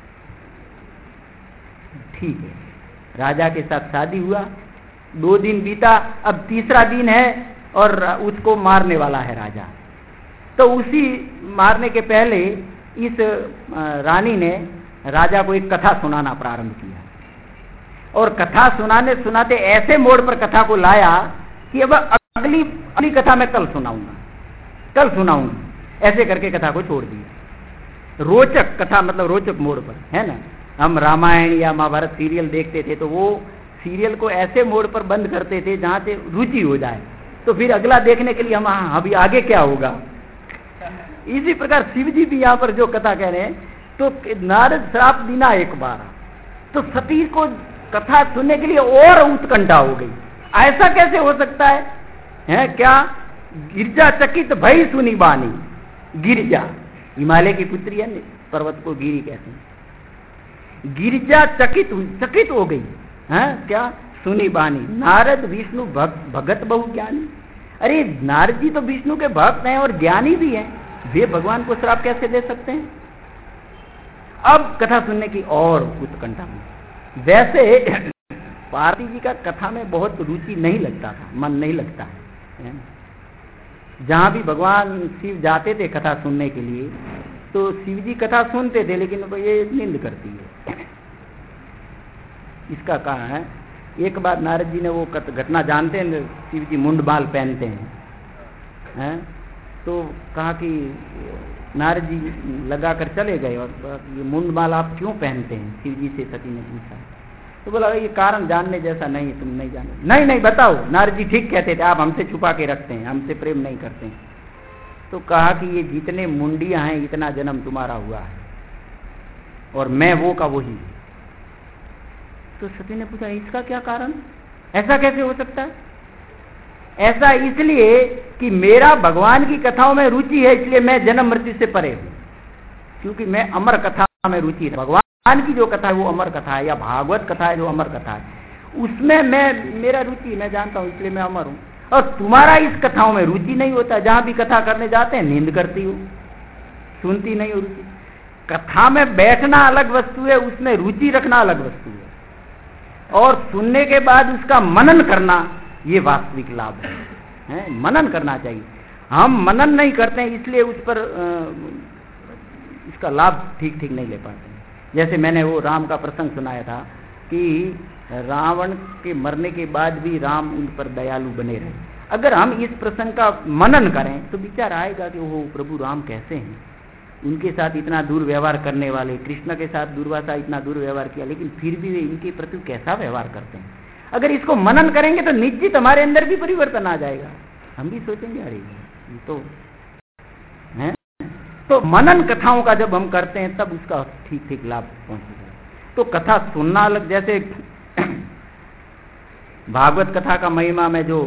ठीक है, राजा के साथ शादी हुआ, 2 दिन बीता, अब तीसरा दिन है और उसको मारने वाला है राजा। तो उसी मारने के पहले इस रानी ने राजा को एक कथा सुनाना प्रारंभ किया और कथा सुनाने सुनाते ऐसे मोड़ पर कथा को लाया कि अब अगली कथा मैं कल सुनाऊंगा, ऐसे करके कथा को छोड़ दिया। रोचक कथा मतलब रोचक मोड़ पर, है ना। हम रामायण या महाभारत सीरियल देखते थे तो वो सीरियल को ऐसे मोड़ पर बंद करते थे जहां से रुचि हो जाए, तो फिर अगला देखने के लिए हम अभी आगे क्या होगा। इसी प्रकार शिव जी भी यहाँ पर जो कथा कह रहे हैं, तो नारद श्राप दिना एक बार, तो सती को कथा सुनने के लिए और उत्कंठा हो गई। ऐसा कैसे हो सकता है क्या? गिरजा चकित भई सुनी बानी। गिरजा हिमालय की पुत्री है, पर्वत को गिरी कहते हैं। गिरजा चकित हो गई है क्या? सुनी बानी। नारद विष्णु भगत बहु ज्ञानी। अरे नारद जी तो विष्णु के भक्त हैं और ज्ञानी भी हैं, वे भगवान को श्राप कैसे दे सकते हैं? अब कथा सुनने की और उत्कंठा में। वैसे पार्वती जी का कथा में बहुत रुचि नहीं लगता था, मन नहीं लगता है। जहां भी भगवान शिव जाते थे कथा सुनने के लिए, तो शिव जी कथा सुनते थे, लेकिन ये निंद करती है। इसका कारण है, एक बार नारद जी ने वो घटना जानते हैं, शिव जी मुंडमाल पहनते हैं, तो कहा कि नारद जी लगा कर चले गए और ये मुंडमाल आप क्यों पहनते हैं? शिव जी से सती ने पूछा। तो बोला ये कारण जानने जैसा नहीं, तुम नहीं जानो। नहीं बताओ। नारद जी ठीक कहते थे, आप हमसे छुपा के रखते हैं, हमसे प्रेम नहीं करते हैं। तो कहा कि ये जितने मुंडियां हैं इतना जन्म तुम्हारा हुआ है और मैं वो का वही। तो सती ने पूछा इसका क्या कारण? ऐसा कैसे हो सकता है? ऐसा इसलिए कि मेरा भगवान की कथाओं में रुचि है, इसलिए मैं जन्म मृत्यु से परे हूं, क्योंकि मैं अमर कथा में रुचि है। भगवान की जो कथा है वो अमर कथा है, या भागवत कथा है जो अमर कथा है, उसमें मेरा रुचि, मैं जानता हूं, इसलिए मैं अमर हूं। और तुम्हारा इस कथाओं में रुचि नहीं होता, जहां भी कथा करने जाते हैं नींद करती हो, सुनती नहीं हो रुचि। कथा में बैठना अलग वस्तु है, उसमें रुचि रखना अलग वस्तु है, और सुनने के बाद उसका मनन करना ये वास्तविक लाभ है। मनन करना चाहिए। हम मनन नहीं करते हैं, इसलिए उस पर इसका लाभ ठीक नहीं ले पाते हैं। जैसे मैंने वो राम का प्रसंग सुनाया था कि रावण के मरने के बाद भी राम उन पर दयालु बने रहे। अगर हम इस प्रसंग का मनन करें तो विचार आएगा कि वो प्रभु राम कैसे हैं, उनके साथ इतना दुर्व्यवहार करने वाले, कृष्ण के साथ दुर्वासा इतना दुर्व्यवहार किया, लेकिन फिर भी वे इनके प्रति कैसा व्यवहार करते हैं। अगर इसको मनन करेंगे तो निश्चित हमारे अंदर भी परिवर्तन आ जाएगा। हम भी सोचेंगे अरे ये तो है। तो मनन कथाओं का जब हम करते हैं तब उसका ठीक लाभ पहुंचेगा। तो कथा सुनना अलग, जैसे भागवत कथा का महिमा में जो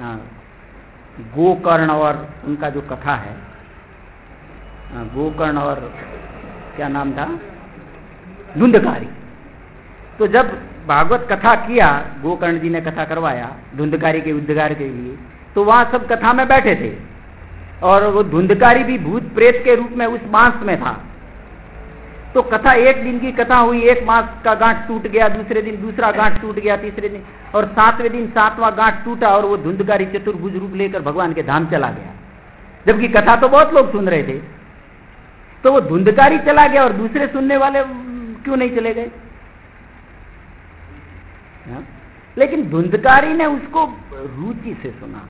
गोकर्ण और उनका जो कथा है, गोकर्ण और क्या नाम था, धुंधकारी। तो जब भागवत कथा किया, गोकर्ण जी ने कथा करवाया धुंधकारी के उद्धार के लिए, तो वहां सब कथा में बैठे थे और वो धुंधकारी भी भूत प्रेत के रूप में उस मांस में था। तो कथा एक दिन की कथा हुई, एक मांस का गांठ टूट गया, दूसरे दिन दूसरा गांठ टूट गया, तीसरे दिन, और 7वें दिन 7वां गांठ टूटा और वो धुंधकारी चतुर्भुज रूप लेकर भगवान के धाम चला गया, जबकि कथा तो बहुत लोग सुन रहे थे। तो वो धुंधकारी चला गया और दूसरे सुनने वाले क्यों नहीं चले गए? लेकिन धुंधकारी ने उसको रुचि से सुना,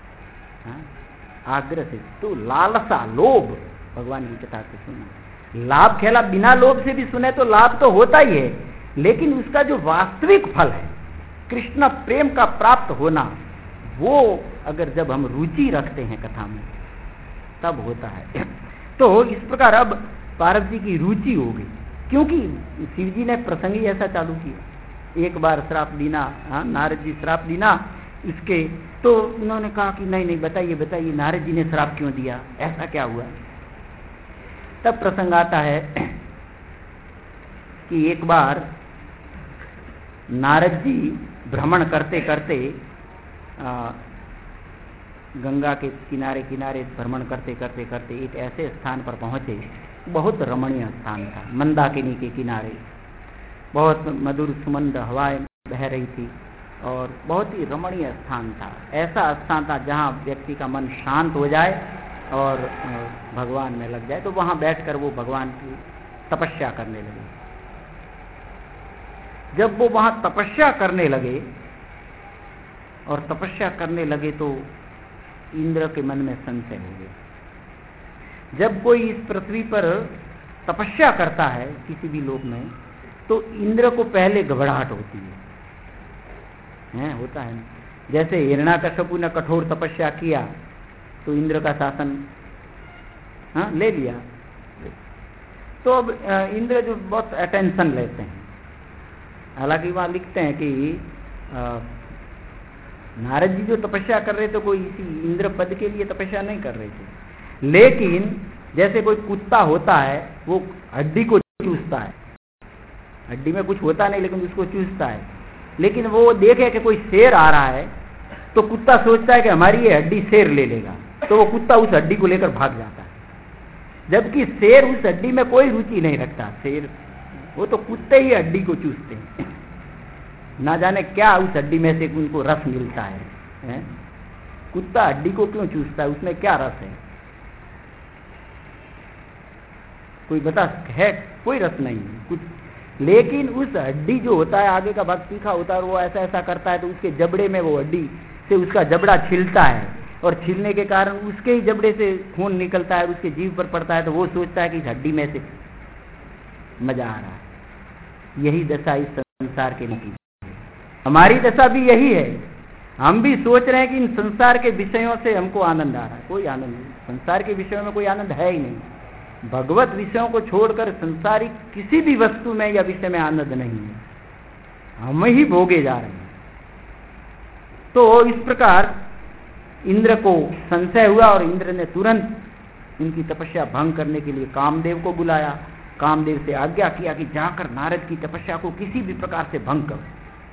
आग्रह से। तो लालसा, लोभ, भगवान की कथा से सुना। लाभ खेला बिना लोभ से भी सुने तो लाभ तो होता ही है, लेकिन उसका जो वास्तविक फल है कृष्ण प्रेम का प्राप्त होना, वो अगर जब हम रुचि रखते हैं कथा में तब होता है। तो इस प्रकार अब पार्वती जी की रुचि हो गई, क्योंकि शिव जी ने प्रसंग ही ऐसा चालू किया। एक बार श्राप दीना, नारद जी श्राप दीना इसके, तो उन्होंने कहा कि नहीं नहीं बताइए बताइए, नारद जी ने श्राप क्यों दिया, ऐसा क्या हुआ? तब प्रसंग आता है कि एक बार नारद जी भ्रमण करते करते गंगा के किनारे किनारे भ्रमण करते करते करते एक ऐसे स्थान पर पहुंचे, बहुत रमणीय स्थान था, मंदाकिनी के किनारे। बहुत मधुर सुमंद हवाएं बह रही थी और बहुत ही रमणीय स्थान था। ऐसा स्थान था जहाँ व्यक्ति का मन शांत हो जाए और भगवान में लग जाए। तो वहाँ बैठकर वो भगवान की तपस्या करने लगे। जब वो वहाँ तपस्या करने लगे और तपस्या करने लगे तो इंद्र के मन में संशय हो गया। जब कोई इस पृथ्वी पर तपस्या करता है किसी भी लोक में, तो इंद्र को पहले घबराहट होती है, होता है ना। जैसे हिरण्याकश्यपु ने कठोर तपस्या किया तो इंद्र का शासन ले लिया। तो अब इंद्र जो बहुत अटेंशन लेते हैं, हालांकि वहाँ लिखते हैं कि नारद जी जो तपस्या कर रहे थे कोई इसी इंद्र पद के लिए तपस्या नहीं कर रहे थे, लेकिन जैसे कोई कुत्ता होता है वो हड्डी को चूसता है, हड्डी में कुछ होता नहीं लेकिन उसको चूसता है, लेकिन वो देखे कि कोई शेर आ रहा है तो कुत्ता सोचता है कि हमारी ये हड्डी शेर ले लेगा, तो वो कुत्ता उस हड्डी को लेकर भाग जाता है। जबकि शेर उस हड्डी में कोई रुचि नहीं रखता, शेर वो तो कुत्ते ही हड्डी को चूसते हैं, ना जाने क्या उस हड्डी में से उनको रस मिलता है, कुत्ता हड्डी को क्यों चूसता है, उसमें क्या रस है? कोई बता है? कोई रस नहीं है कुछ। लेकिन उस हड्डी जो होता है आगे का भाग तीखा होता है और वो ऐसा ऐसा करता है तो उसके जबड़े में वो हड्डी से उसका जबड़ा छिलता है और छिलने के कारण उसके ही जबड़े से खून निकलता है, उसके जीभ पर पड़ता है, तो वो सोचता है कि इस हड्डी में से मजा आ रहा है। यही दशा इस संसार के निकली, हमारी दशा भी यही है। हम भी सोच रहे हैं कि इन संसार के विषयों से हमको आनंद आ रहा है, कोई आनंद नहीं, संसार के विषयों में कोई आनंद है ही नहीं। भगवत विषयों को छोड़कर संसारिक किसी भी वस्तु में या विषय में आनंद नहीं है, हम ही भोगे जा रहे हैं। तो इस प्रकार इंद्र को संशय हुआ और इंद्र ने तुरंत उनकी तपस्या भंग करने के लिए कामदेव को बुलाया। कामदेव से आज्ञा किया कि जाकर नारद की तपस्या को किसी भी प्रकार से भंग करो।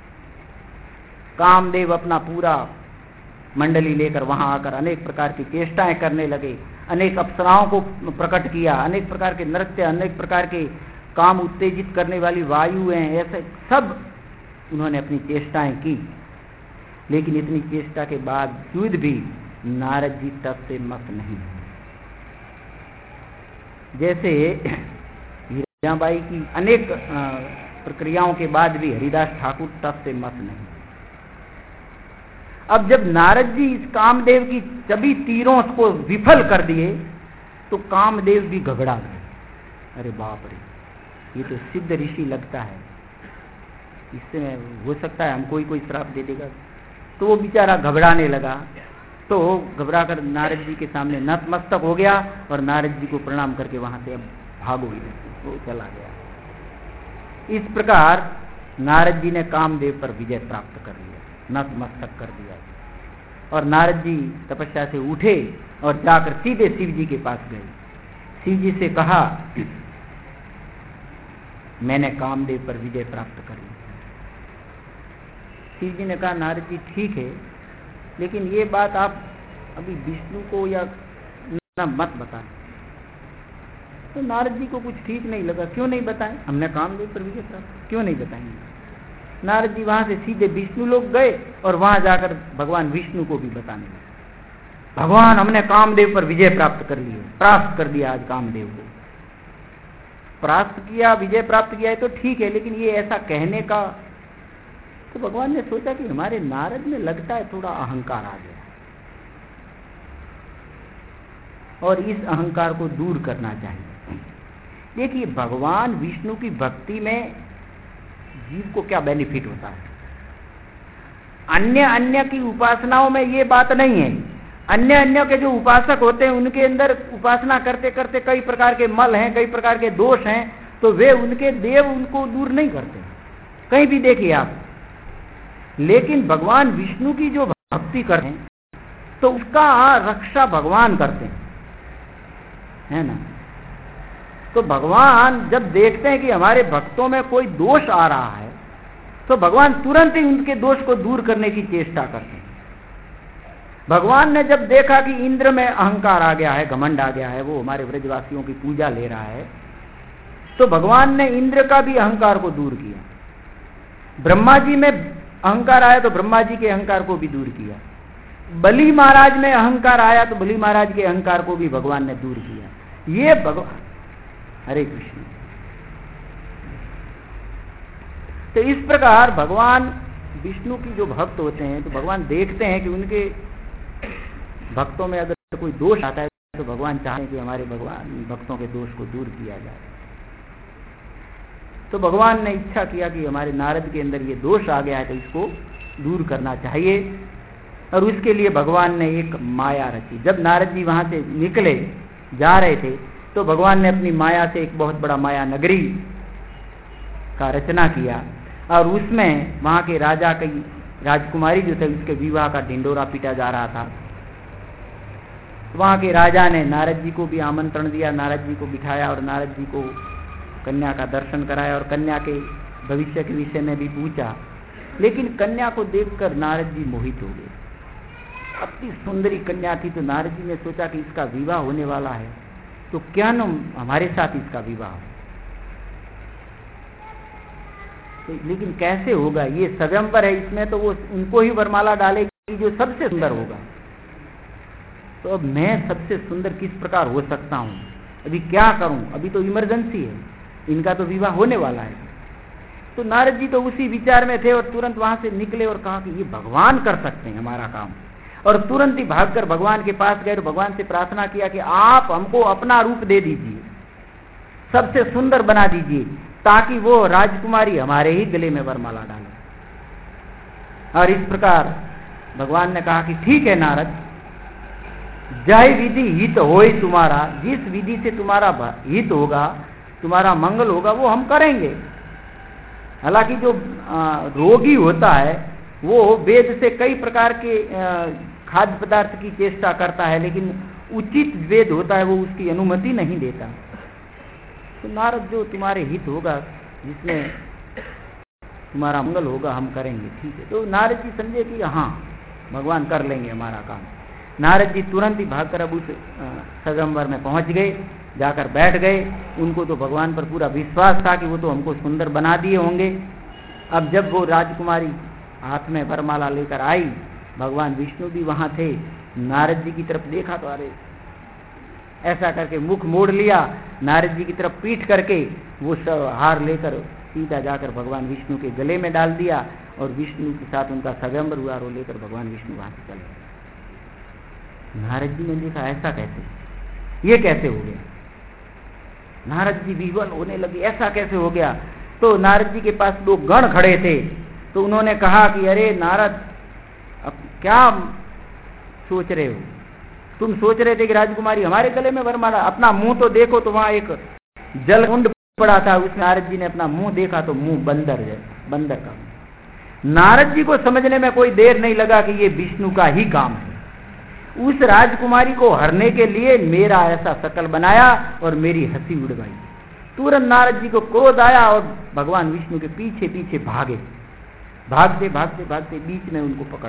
कामदेव अपना पूरा मंडली लेकर वहां आकर अनेक प्रकार की चेष्टाएं करने लगे, अनेक अप्सराओं को प्रकट किया, अनेक प्रकार के नृत्य, अनेक प्रकार के काम उत्तेजित करने वाली वायुएं, ऐसे सब उन्होंने अपनी चेष्टाएं की। लेकिन इतनी चेष्टा के बावजूद भी नारद जी तब से मत नहीं। जैसे हीराबाई की अनेक प्रक्रियाओं के बाद भी हरिदास ठाकुर तब से मत नहीं। अब जब नारद जी इस कामदेव की सभी तीरों को विफल कर दिए तो कामदेव भी घबरा गए। अरे बाप रे, ये तो सिद्ध ऋषि लगता है, इससे हो सकता है हमको ही कोई श्राप दे देगा। तो वो बेचारा घबराने लगा। तो घबरा कर नारद जी के सामने नतमस्तक हो गया और नारद जी को प्रणाम करके वहां से अब भागो, वो चला गया। इस प्रकार नारद जी ने कामदेव पर विजय प्राप्त कर लिया, नतमस्तक कर दिया। और नारद जी तपस्या से उठे और जाकर सीधे शिव जी के पास गए। शिव जी से कहा, मैंने कामदेव पर विजय प्राप्त कर ली। शिव जी ने कहा, नारद जी ठीक है, लेकिन ये बात आप अभी विष्णु को या ना मत बताएं। तो नारद जी को कुछ ठीक नहीं लगा, क्यों नहीं बताएं, हमने कामदेव पर विजय प्राप्त, क्यों नहीं बताएंगे। नारद जी वहां से सीधे विष्णु लोग गए और वहां जाकर भगवान विष्णु को भी बताने लगे, भगवान हमने कामदेव पर विजय प्राप्त कर ली, प्राप्त कर दिया आज कामदेव को। प्राप्त किया, विजय प्राप्त किया है तो ठीक है, लेकिन ये ऐसा कहने का, तो भगवान ने सोचा कि हमारे नारद में लगता है थोड़ा अहंकार आ गया और इस अहंकार को दूर करना चाहिए। देखिए, भगवान विष्णु की भक्ति में जीव को क्या बेनिफिट होता है। अन्य की उपासनाओं में ये बात नहीं है। अन्य के जो उपासक होते हैं उनके अंदर उपासना करते करते कई प्रकार के मल हैं, कई प्रकार के दोष हैं, तो वे उनके देव उनको दूर नहीं करते, कहीं भी देखिए आप। लेकिन भगवान विष्णु की जो भक्ति करते हैं तो उसका रक्षा भगवान करते हैं, है ना। तो भगवान जब देखते हैं कि हमारे भक्तों में कोई दोष आ रहा है तो भगवान तुरंत ही उनके दोष को दूर करने की चेष्टा करते हैं। भगवान ने जब देखा कि इंद्र में अहंकार आ गया है, घमंड आ गया है, वो हमारे ब्रजवासियों की पूजा ले रहा है, तो भगवान ने इंद्र का भी अहंकार को दूर किया। ब्रह्मा जी में अहंकार आया तो ब्रह्मा जी के अहंकार को भी दूर किया। बलि महाराज में अहंकार आया तो बलि महाराज के अहंकार को भी भगवान ने दूर किया। ये भगवान, हरे कृष्ण। तो इस प्रकार भगवान विष्णु की जो भक्त होते हैं तो भगवान देखते हैं कि उनके भक्तों में अगर कोई दोष आता है तो भगवान चाहते हैं कि हमारे भगवान भक्तों के दोष को दूर किया जाए। तो भगवान ने इच्छा किया कि हमारे नारद के अंदर ये दोष आ गया है तो इसको दूर करना चाहिए, और उसके लिए भगवान ने एक माया रची। जब नारद जी वहां से निकले जा रहे थे तो भगवान ने अपनी माया से एक बहुत बड़ा माया नगरी का रचना किया, और उसमें वहां के राजा की राजकुमारी जो थे उसके विवाह का ढिंडोरा पीटा जा रहा था। वहां के राजा ने नारद जी को भी आमंत्रण दिया, नारद जी को बिठाया और नारद जी को कन्या का दर्शन कराया और कन्या के भविष्य के विषय में भी पूछा। लेकिन कन्या को देखकर नारद जी मोहित हो गए। अति सुंदरी कन्या थी, तो नारद जी ने सोचा कि इसका विवाह होने वाला है तो क्या न हमारे साथ इसका विवाह हो। तो लेकिन कैसे होगा, ये स्वयंवर है, इसमें तो वो उनको ही वरमाला डालेगी जो सबसे सुंदर होगा। तो अब मैं सबसे सुंदर किस प्रकार हो सकता हूं, अभी क्या करूं, अभी तो इमरजेंसी है, इनका तो विवाह होने वाला है। तो नारद जी तो उसी विचार में थे और तुरंत वहां से निकले और कहा कि ये भगवान कर सकते हैं हमारा काम, और तुरंत ही भागकर भगवान के पास गए और भगवान से प्रार्थना किया कि आप हमको अपना रूप दे दीजिए, सबसे सुंदर बना दीजिए, ताकि वो राजकुमारी हमारे ही गले में वरमाला डाले। और इस प्रकार भगवान ने कहा कि ठीक है नारद, जय विधि हित होए तुम्हारा, जिस विधि से तुम्हारा हित होगा, तुम्हारा मंगल होगा, वो हम करेंगे। हालांकि जो रोगी होता है वो वेद से कई प्रकार के खाद्य पदार्थ की चेष्टा करता है, लेकिन उचित वेद होता है वो उसकी अनुमति नहीं देता। तो नारद, जो तुम्हारे हित होगा, जिसमें तुम्हारा मंगल होगा, हम करेंगे, ठीक है। तो नारद जी समझे कि हाँ भगवान कर लेंगे हमारा काम। नारद जी तुरंत ही भागकर अब उस स्वयंवर में पहुंच गए, जाकर बैठ गए। उनको तो भगवान पर पूरा विश्वास था कि वो तो हमको सुंदर बना दिए होंगे। अब जब वो राजकुमारी हाथ में वरमाला लेकर आई, भगवान विष्णु भी वहां थे, नारद जी की तरफ देखा तो अरे ऐसा करके मुख मोड़ लिया, नारद जी की तरफ पीठ करके वो सब हार लेकर सीधा जाकर भगवान विष्णु के गले में डाल दिया, और विष्णु के साथ उनका स्वयंवर हुआ, और लेकर भगवान विष्णु वहां से चले। नारद जी ने देखा ऐसा कैसे, ये कैसे हो गया। नारद जी विह्वल होने लगे, ऐसा कैसे हो गया। तो नारद जी के पास दो गण खड़े थे, तो उन्होंने कहा कि अरे नारद, अब क्या सोच रहे हो, तुम सोच रहे थे कि राजकुमारी हमारे गले में वरमाला, अपना मुंह तो देखो, तो वहां एक जलकुंड पड़ा था, उसमें नारद जी ने अपना मुंह देखा तो मुंह बंदर है, बंदर का मुंह। नारद जी को समझने में कोई देर नहीं लगा कि ये विष्णु का ही काम है। उस राजकुमारी को हरने के लिए मेरा ऐसा शकल बनाया और मेरी हंसी उड़वाई। तुरंत नारद जी को क्रोध आया और भगवान विष्णु के पीछे पीछे भागे। भागते भागते भागते बीच में उनको पकड़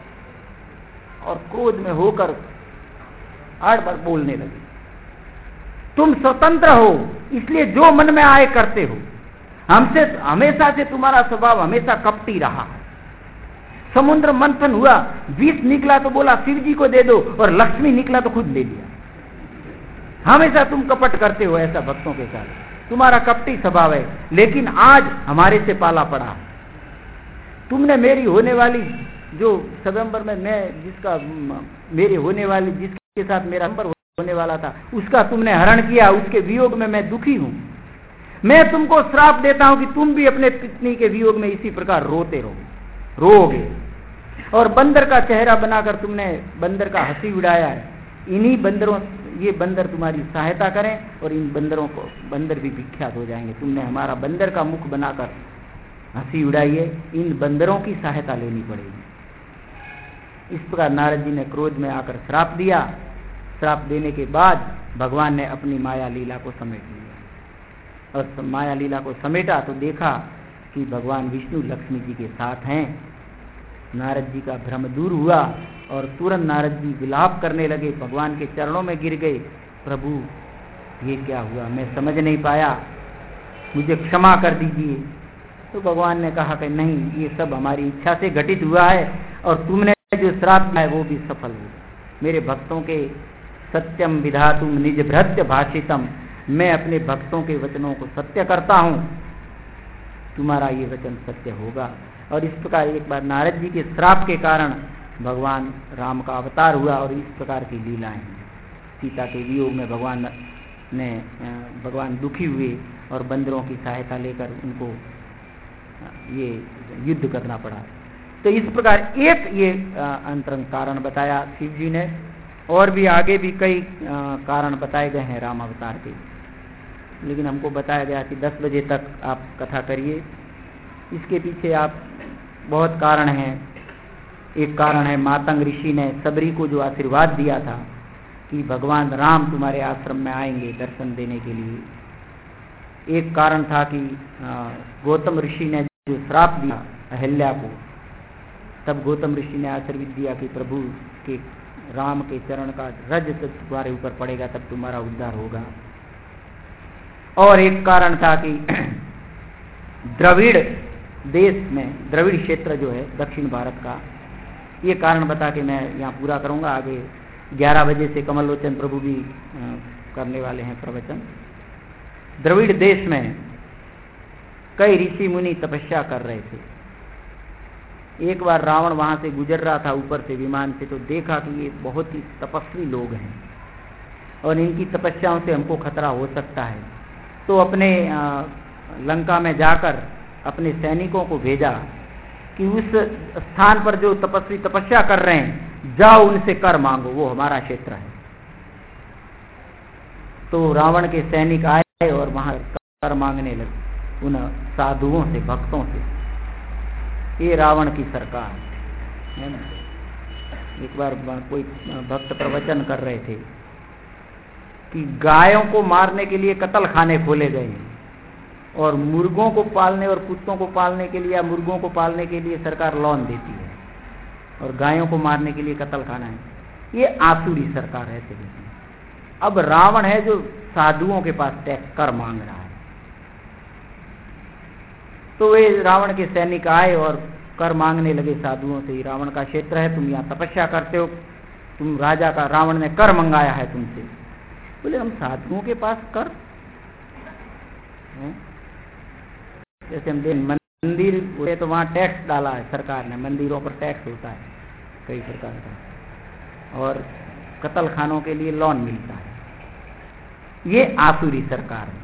लिया और क्रोध में होकर आड़ बार बोलने लगे, तुम स्वतंत्र हो, इसलिए जो मन में आए करते हो। हमसे हमेशा से तुम्हारा स्वभाव हमेशा कपटी रहा है। समुद्र मंथन हुआ, विष निकला तो बोला शिव जी को दे दो, और लक्ष्मी निकला तो खुद ले लिया। हमेशा तुम कपट करते हो ऐसा भक्तों के साथ। तुम्हारा कपटी स्वभाव है, लेकिन आज हमारे से पाला पड़ा। तुमने मेरी होने वाली जो स्वयंवर में मैं जिसका मेरे होने वाली जिसके साथ मेरा नंबर होने वाला था उसका तुमने हरण किया, उसके वियोग में मैं दुखी हूं। मैं तुमको श्राप देता हूं कि तुम भी अपने पत्नी के वियोग में इसी प्रकार रोते रोओगे। और बंदर का चेहरा बनाकर तुमने बंदर का हंसी उड़ाया है। इन्हीं बंदरों ये बंदर तुम्हारी सहायता करें और इन बंदरों को बंदर भी विख्यात हो जाएंगे। तुमने हमारा बंदर का मुख बनाकर हंसी उड़ाई है, इन बंदरों की सहायता लेनी पड़ेगी। इस प्रकार नारद जी ने क्रोध में आकर श्राप दिया। श्राप देने के बाद भगवान ने अपनी माया लीला को समेट लिया और माया लीला को समेटा तो देखा कि भगवान विष्णु लक्ष्मी जी के साथ हैं। नारद जी का भ्रम दूर हुआ और तुरंत नारद जी विलाप करने लगे, भगवान के चरणों में गिर गए। प्रभु ये क्या हुआ, मैं समझ नहीं पाया, मुझे क्षमा कर दीजिए। तो भगवान ने कहा कि नहीं, ये सब हमारी इच्छा से घटित हुआ है और तुमने जो श्राप दिया है वो भी सफल हो। मेरे भक्तों के सत्यम विधातुम निज भृत्य भाषितम, मैं अपने भक्तों के वचनों को सत्य करता हूं, तुम्हारा ये वचन सत्य होगा। और इस प्रकार एक बार नारद जी के श्राप के कारण भगवान राम का अवतार हुआ और इस प्रकार की लीलाएं। सीता के वियोग में भगवान दुखी हुए और बंदरों की सहायता लेकर उनको ये युद्ध करना पड़ा। तो इस प्रकार एक ये अंतरंग कारण बताया शिव जी ने, और भी आगे भी कई कारण बताए गए हैं राम अवतार के, लेकिन हमको बताया गया कि 10 बजे तक आप कथा करिए। इसके पीछे आप बहुत कारण हैं। एक कारण है मातंग ऋषि ने सबरी को जो आशीर्वाद दिया था कि भगवान राम तुम्हारे आश्रम में आएंगे दर्शन देने के लिए। एक कारण था कि गौतम ऋषि ने जो श्राप दिया अहिल्या को, तब गौतम ऋषि ने आशीर्वाद दिया कि प्रभु के राम के चरण का रज तुम्हारे ऊपर पड़ेगा तब तुम्हारा उद्धार होगा। और एक कारण था कि द्रविड़ देश में, द्रविड़ क्षेत्र जो है दक्षिण भारत का, ये कारण बता के मैं यहाँ पूरा करूँगा। आगे 11 बजे से कमल लोचन प्रभु भी करने वाले हैं प्रवचन। द्रविड़ देश में कई ऋषि मुनि तपस्या कर रहे थे। एक बार रावण वहां से गुजर रहा था ऊपर से विमान से, तो देखा कि ये बहुत ही तपस्वी लोग हैं और इनकी तपस्याओं से हमको खतरा हो सकता है। तो अपने लंका में जाकर अपने सैनिकों को भेजा कि उस स्थान पर जो तपस्वी तपस्या कर रहे हैं जाओ उनसे कर मांगो, वो हमारा क्षेत्र है। तो रावण के सैनिक आए और वहां कर मांगने लगे उन साधुओं से, भक्तों से। ये रावण की सरकार है ना। एक बार कोई भक्त प्रवचन कर रहे थे कि गायों को मारने के लिए कत्ल खाने खोले गए और मुर्गों को पालने और कुत्तों को पालने के लिए या मुर्गों को पालने के लिए सरकार लोन देती है और गायों को मारने के लिए कत्ल खाना है। ये आसुरी सरकार है। अब रावण है जो साधुओं के पास टैक्स कर मांग रहा है। तो वे रावण के सैनिक आए और कर मांगने लगे साधुओं से। रावण का क्षेत्र है, तुम यहाँ तपस्या करते हो, तुम राजा का, रावण ने कर मंगाया है तुमसे। बोले हम साधुओं के पास कर, जैसे हम मंदिर हुए तो वहाँ टैक्स डाला है सरकार ने, मंदिरों पर टैक्स होता है कई प्रकार का, और कत्ल खानों के लिए लोन मिलता है। ये आसुरी सरकार है।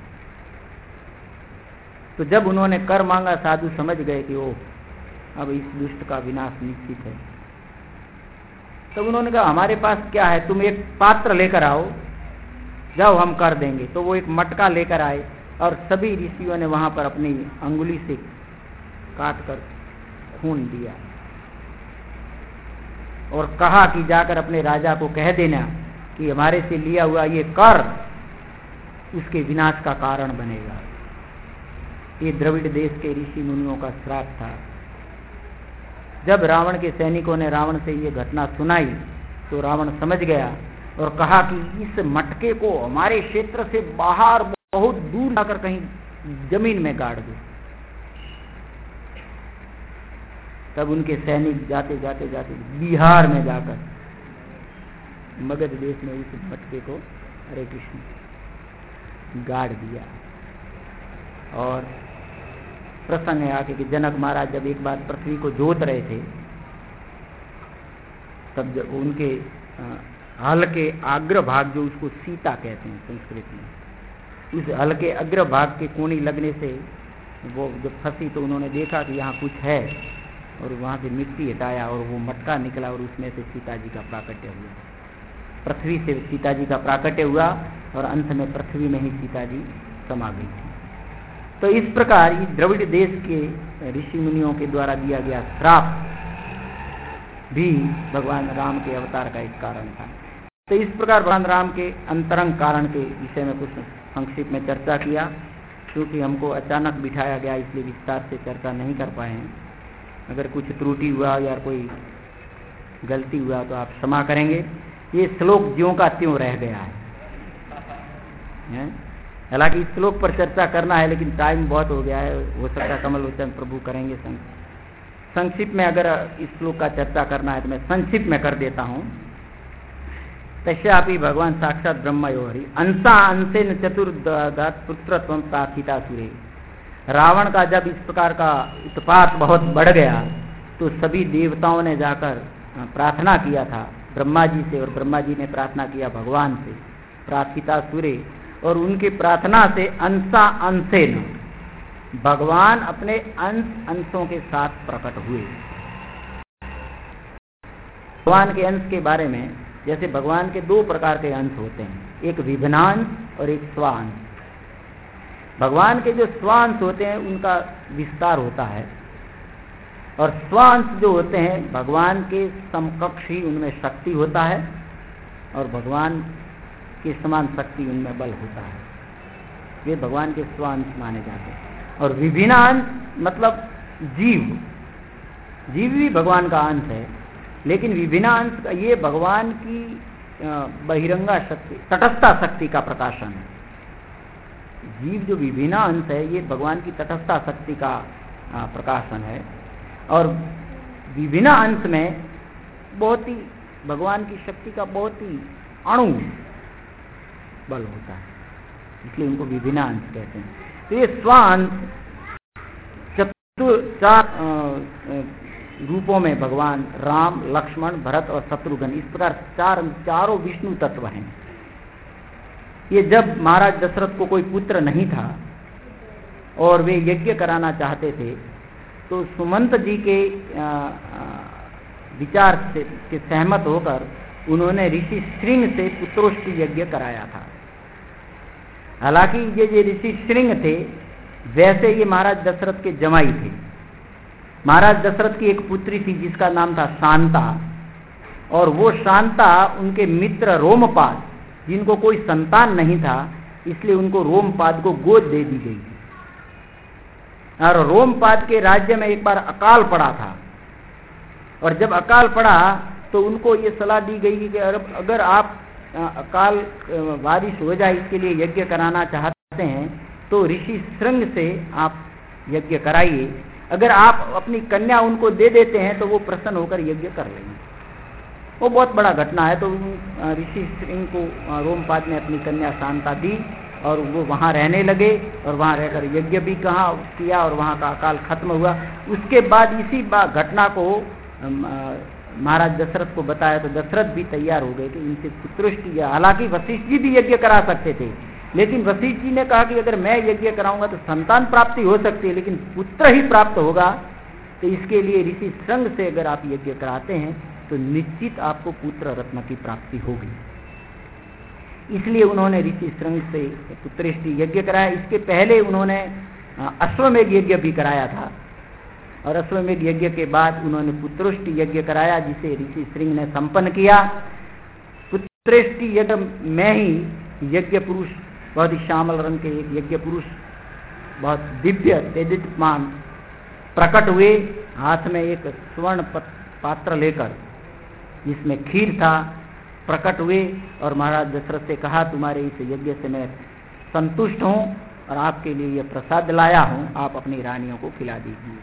तो जब उन्होंने कर मांगा साधु समझ गए कि ओ अब इस दुष्ट का विनाश निश्चित है। तब उन्होंने कहा हमारे पास क्या है, तुम एक पात्र लेकर आओ, जाओ हम कर देंगे। तो वो एक मटका लेकर आए और सभी ऋषियों ने वहां पर अपनी अंगुली से काट कर खून दिया और कहा कि जाकर अपने राजा को कह देना कि हमारे से लिया हुआ ये कर उसके विनाश का कारण बनेगा। ये द्रविड़ देश के ऋषि मुनियों का श्राप था। जब रावण के सैनिकों ने रावण से ये घटना सुनाई तो रावण समझ गया और कहा कि इस मटके को हमारे क्षेत्र से बाहर बहुत दूर जाकर कहीं जमीन में गाड़ दो। तब उनके सैनिक जाते जाते जाते बिहार में जाकर मगध देश में उस मटके को, हरे कृष्ण, गाड़ दिया। और प्रसंग है आगे कि जनक महाराज जब एक बार पृथ्वी को जोत रहे थे, तब जब उनके हल के अग्र भाग, जो उसको सीता कहते हैं संस्कृत में, उस हल के अग्र भाग के कोनी लगने से वो जब फंसी तो उन्होंने देखा कि यहाँ कुछ है, और वहाँ से मिट्टी हटाया और वो मटका निकला और उसमें से सीता जी का प्राकट्य हुआ। पृथ्वी से सीता जी का प्राकट्य हुआ और अंत में पृथ्वी में ही सीता जी समा गई थी। तो इस प्रकार इस द्रविड़ देश के ऋषि मुनियों के द्वारा दिया गया श्राप भी भगवान राम के अवतार का एक कारण था। तो इस प्रकार भगवान राम के अंतरंग कारण के विषय में कुछ संक्षिप्त में चर्चा किया। क्योंकि हमको अचानक बिठाया गया इसलिए विस्तार से चर्चा नहीं कर पाए हैं। अगर कुछ त्रुटि हुआ या कोई गलती हुआ तो आप क्षमा करेंगे। ये श्लोक ज्यों का त्यों रह गया है। हालांकि इस श्लोक पर चर्चा करना है लेकिन टाइम बहुत हो गया है। हो सकता है कमल लोचन प्रभु करेंगे संक्षिप्त में। अगर इस श्लोक का चर्चा करना है तो मैं संक्षिप्त में कर देता हूँ। तस्यापि भगवान साक्षात ब्रह्म यो हरि अंसा अंशेन चतुर्दात पुत्रत्वं प्रार्थितासुरे। रावण का जब इस प्रकार का उत्पात बहुत बढ़ गया तो सभी देवताओं ने जाकर प्रार्थना किया था ब्रह्मा जी से, और ब्रह्मा जी ने प्रार्थना किया भगवान से प्रार्थितासुरे। और उनकी प्रार्थना से अंसा अंशेन भगवान अपने अंशों के साथ प्रकट हुए। भगवान के अंश के बारे में, जैसे भगवान के दो प्रकार के अंश होते हैं, एक विभिन्नांश और एक स्वांश। भगवान के जो स्वांश होते हैं उनका विस्तार होता है, और स्वांश जो होते हैं भगवान के समकक्ष ही उनमें शक्ति होता है, और भगवान के समान शक्ति उनमें बल होता है। वे भगवान के स्वांश माने जाते हैं। और विभिन्नांश मतलब जीव भी भगवान का अंश है, लेकिन विभिन्नांश ये भगवान की बहिरंगा शक्ति, तटस्था शक्ति का प्रकाशन है। जीव जो विभिन्न अंश है ये भगवान की तटस्था शक्ति का प्रकाशन है। और विभिन्न अंश में बहुत ही भगवान की शक्ति का बहुत ही अणु बल होता है, इसलिए उनको विभिन्न अंश कहते हैं। तो ये स्वांश चार रूपों में भगवान राम, लक्ष्मण, भरत और शत्रुघ्न, इस प्रकार चारों विष्णु तत्व हैं। ये जब महाराज दशरथ को कोई पुत्र नहीं था और वे यज्ञ कराना चाहते थे तो सुमंत जी के विचार से सहमत होकर उन्होंने ऋषि श्रृंग से पुत्रोष्टि यज्ञ कराया था। हालांकि ये ऋषि श्रृंग थे वैसे ये महाराज दशरथ के जमाई थे। महाराज दशरथ की एक पुत्री थी जिसका नाम था शांता, और वो शांता उनके मित्र रोमपाद, जिनको कोई संतान नहीं था, इसलिए उनको रोमपाद को गोद दे दी गई थी। और रोमपाद के राज्य में एक बार अकाल पड़ा था, और जब अकाल पड़ा तो उनको ये सलाह दी गई कि अगर आप अकाल बारिश हो जाए इसके लिए यज्ञ कराना चाहते हैं तो ऋषि श्रृंग से आप यज्ञ कराइए। अगर आप अपनी कन्या उनको दे देते हैं तो वो प्रसन्न होकर यज्ञ कर लेंगे। वो बहुत बड़ा घटना है। तो ऋषि श्रृंग को रोमपाद ने अपनी कन्या शांता दी और वो वहाँ रहने लगे, और वहाँ रहकर यज्ञ भी किया और वहाँ का अकाल खत्म हुआ। उसके बाद इसी घटना को महाराज दशरथ को बताया तो दशरथ भी तैयार हो गए कि इनसे पुत्रोष्टि। हालांकि वशिष्ठ जी भी यज्ञ करा सकते थे, लेकिन वशिष्ठ जी ने कहा कि अगर मैं यज्ञ कराऊंगा तो संतान प्राप्ति हो सकती है लेकिन पुत्र ही प्राप्त होगा, तो इसके लिए ऋषि श्रृंग से अगर आप यज्ञ कराते हैं तो निश्चित आपको पुत्र रत्न की प्राप्ति होगी। इसलिए उन्होंने ऋषि श्रृंग से पुत्रोष्टि यज्ञ कराया। इसके पहले उन्होंने अश्वमेध यज्ञ भी कराया था, और अश्वमेध यज्ञ के बाद उन्होंने पुत्रोष्टि यज्ञ कराया जिसे ऋषि श्रृंग ने संपन्न किया। पुत्रोष्टि यज्ञ में ही यज्ञ पुरुष, बहुत ही श्यामल रंग के एक यज्ञ पुरुष बहुत दिव्य तेजस्मान प्रकट हुए, हाथ में एक स्वर्ण पात्र लेकर जिसमें खीर था, प्रकट हुए और महाराज दशरथ से कहा तुम्हारे इस यज्ञ से मैं संतुष्ट हूँ और आपके लिए यह प्रसाद लाया हूँ, आप अपनी रानियों को खिला दीजिए।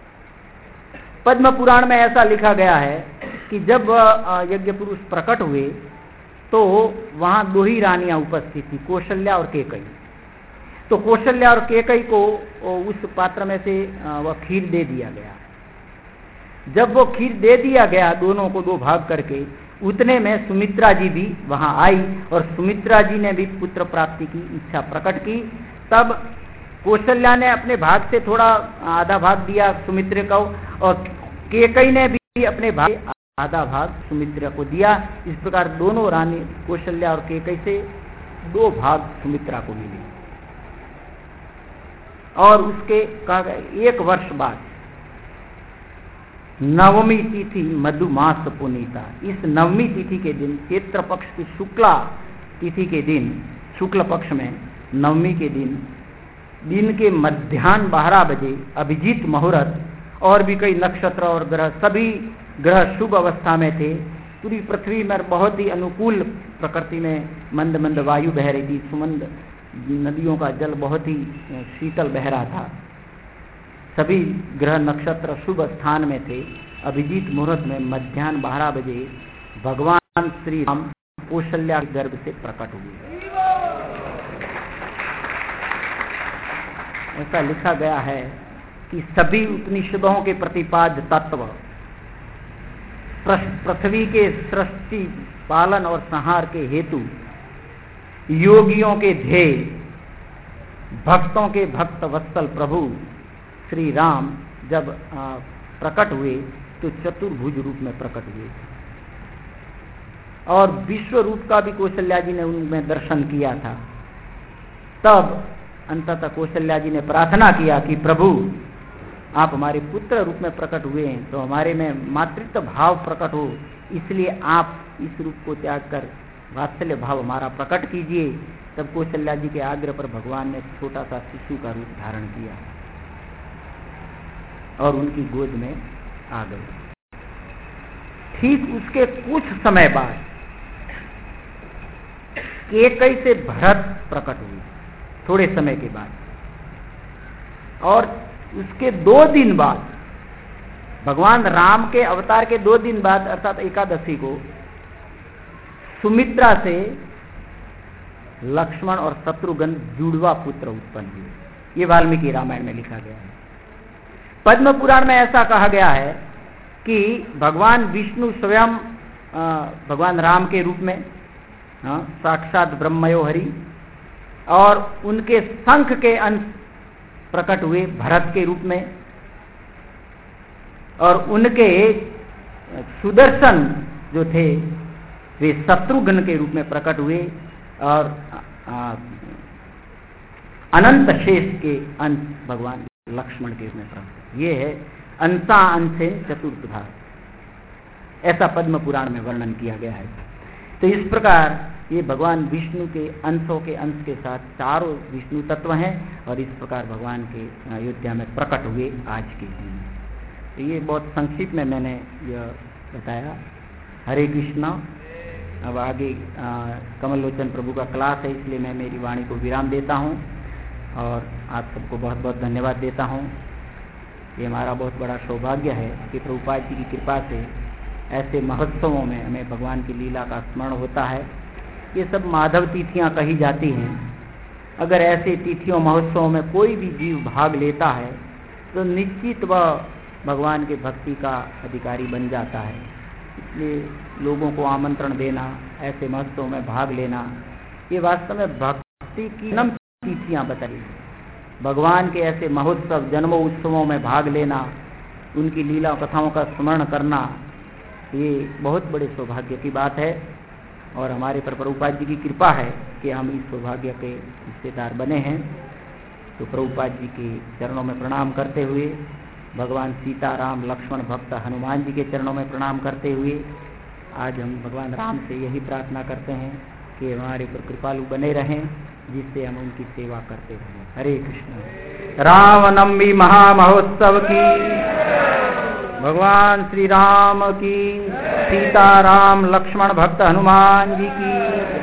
पद्म पुराण में ऐसा लिखा गया है कि जब यज्ञ पुरुष प्रकट हुए तो वहां दो ही रानियां उपस्थित थी, कौशल्या और केकई। तो कौशल्या और कैकेयी को उस पात्र में से वह खीर दे दिया गया। जब वो खीर दे दिया गया दोनों को 2 भाग करके, उतने में सुमित्रा जी भी वहां आई और सुमित्रा जी ने भी पुत्र प्राप्ति की इच्छा प्रकट की। तब कौशल्या ने अपने भाग से थोड़ा आधा भाग दिया सुमित्रा को और कैकेयी ने भी अपने भाग आधा भाग सुमित्रा को दिया। इस प्रकार दोनों रानी कौशल्या और कैकेयी से 2 भाग सुमित्रा को मिले। और उसके 1 वर्ष बाद नवमी तिथि मधुमास पुनीता, इस नवमी तिथि के दिन चैत्र पक्ष की शुक्ला तिथि के दिन, शुक्ल पक्ष में नवमी के दिन के मध्याह्न 12 बजे अभिजीत मुहूर्त और भी कई नक्षत्र और ग्रह, सभी ग्रह शुभ अवस्था में थे। पूरी पृथ्वी में बहुत ही अनुकूल प्रकृति में मंद मंद वायु बह रही थी। सुमंद नदियों का जल बहुत ही शीतल बह रहा था। सभी ग्रह नक्षत्र शुभ स्थान में थे। अभिजीत मुहूर्त में मध्याह्न 12 बजे भगवान श्री राम कौशल्या के गर्भ से प्रकट हुए। ऐसा लिखा गया है कि सभी उपनिषदों के प्रतिपाद्य तत्व, पृथ्वी के सृष्टि पालन और संहार के हेतु, योगियों के ध्येय, भक्तों के भक्त वत्सल प्रभु श्री राम जब प्रकट हुए तो चतुर्भुज रूप में प्रकट हुए और विश्व रूप का भी कौशल्या जी ने उनमें दर्शन किया था। तब अंततः कौशल्या जी ने प्रार्थना किया कि प्रभु आप हमारे पुत्र रूप में प्रकट हुए हैं तो हमारे में मातृत्व भाव प्रकट हो, इसलिए आप इस रूप को त्याग कर वात्सल्य भाव हमारा प्रकट कीजिए। तब कौशल्या जी के आग्रह पर भगवान ने छोटा सा शिशु का रूप धारण किया और उनकी गोद में आ गए। ठीक उसके कुछ समय बाद कैकेयी से भरत प्रकट हुए, थोड़े समय के बाद, और उसके 2 दिन बाद भगवान राम के अवतार के 2 दिन बाद अर्थात एकादशी को सुमित्रा से लक्ष्मण और शत्रुघ्न जुड़वा पुत्र उत्पन्न हुए। ये वाल्मीकि रामायण में लिखा गया है। पद्म पुराण में ऐसा कहा गया है कि भगवान विष्णु स्वयं भगवान राम के रूप में साक्षात ब्रह्मयो हरि और उनके शंख के अंश प्रकट हुए भरत के रूप में और उनके सुदर्शन जो थे वे शत्रुघ्न के रूप में प्रकट हुए और अनंत शेष के अंश भगवान लक्ष्मण के रूप में प्रकट। ये है अंसा अंशे चतुर्धा, ऐसा पद्म पुराण में वर्णन किया गया है। तो इस प्रकार ये भगवान विष्णु के अंशों के अंश के साथ चारों विष्णु तत्व हैं और इस प्रकार भगवान के अयोध्या में प्रकट हुए आज के दिन। तो ये बहुत संक्षिप्त में मैंने यह बताया। हरे कृष्णा। अब आगे कमल लोचन प्रभु का क्लास है, इसलिए मैं मेरी वाणी को विराम देता हूँ और आप सबको बहुत बहुत धन्यवाद देता हूँ। ये हमारा बहुत बड़ा सौभाग्य है कि प्रभुपाद जी की कृपा से ऐसे महोत्सवों में हमें भगवान की लीला का स्मरण होता है। ये सब माधव तिथियाँ कही जाती हैं। अगर ऐसे तिथियों महोत्सवों में कोई भी जीव भाग लेता है तो निश्चित वह भगवान के भक्ति का अधिकारी बन जाता है। इसलिए लोगों को आमंत्रण देना, ऐसे महोत्सव में भाग लेना, ये वास्तव में भक्ति की जन्म तिथियाँ बताई। भगवान के ऐसे महोत्सव जन्मोत्सवों में भाग लेना, उनकी लीला कथाओं का स्मरण करना, ये बहुत बड़े सौभाग्य की बात है और हमारे पर प्रभुपाद जी की कृपा है कि हम इस सौभाग्य के हिस्सेदार बने हैं। तो प्रभुपाद जी के चरणों में प्रणाम करते हुए, भगवान सीता राम लक्ष्मण भक्त हनुमान जी के चरणों में प्रणाम करते हुए आज हम भगवान राम से यही प्रार्थना करते हैं कि हमारे पर कृपालु बने रहें, जिससे हम उनकी सेवा करते रहें। हरे कृष्ण। रामनवमी महामहोत्सव की, भगवान श्री राम की, सीता राम लक्ष्मण भक्त हनुमान जी की।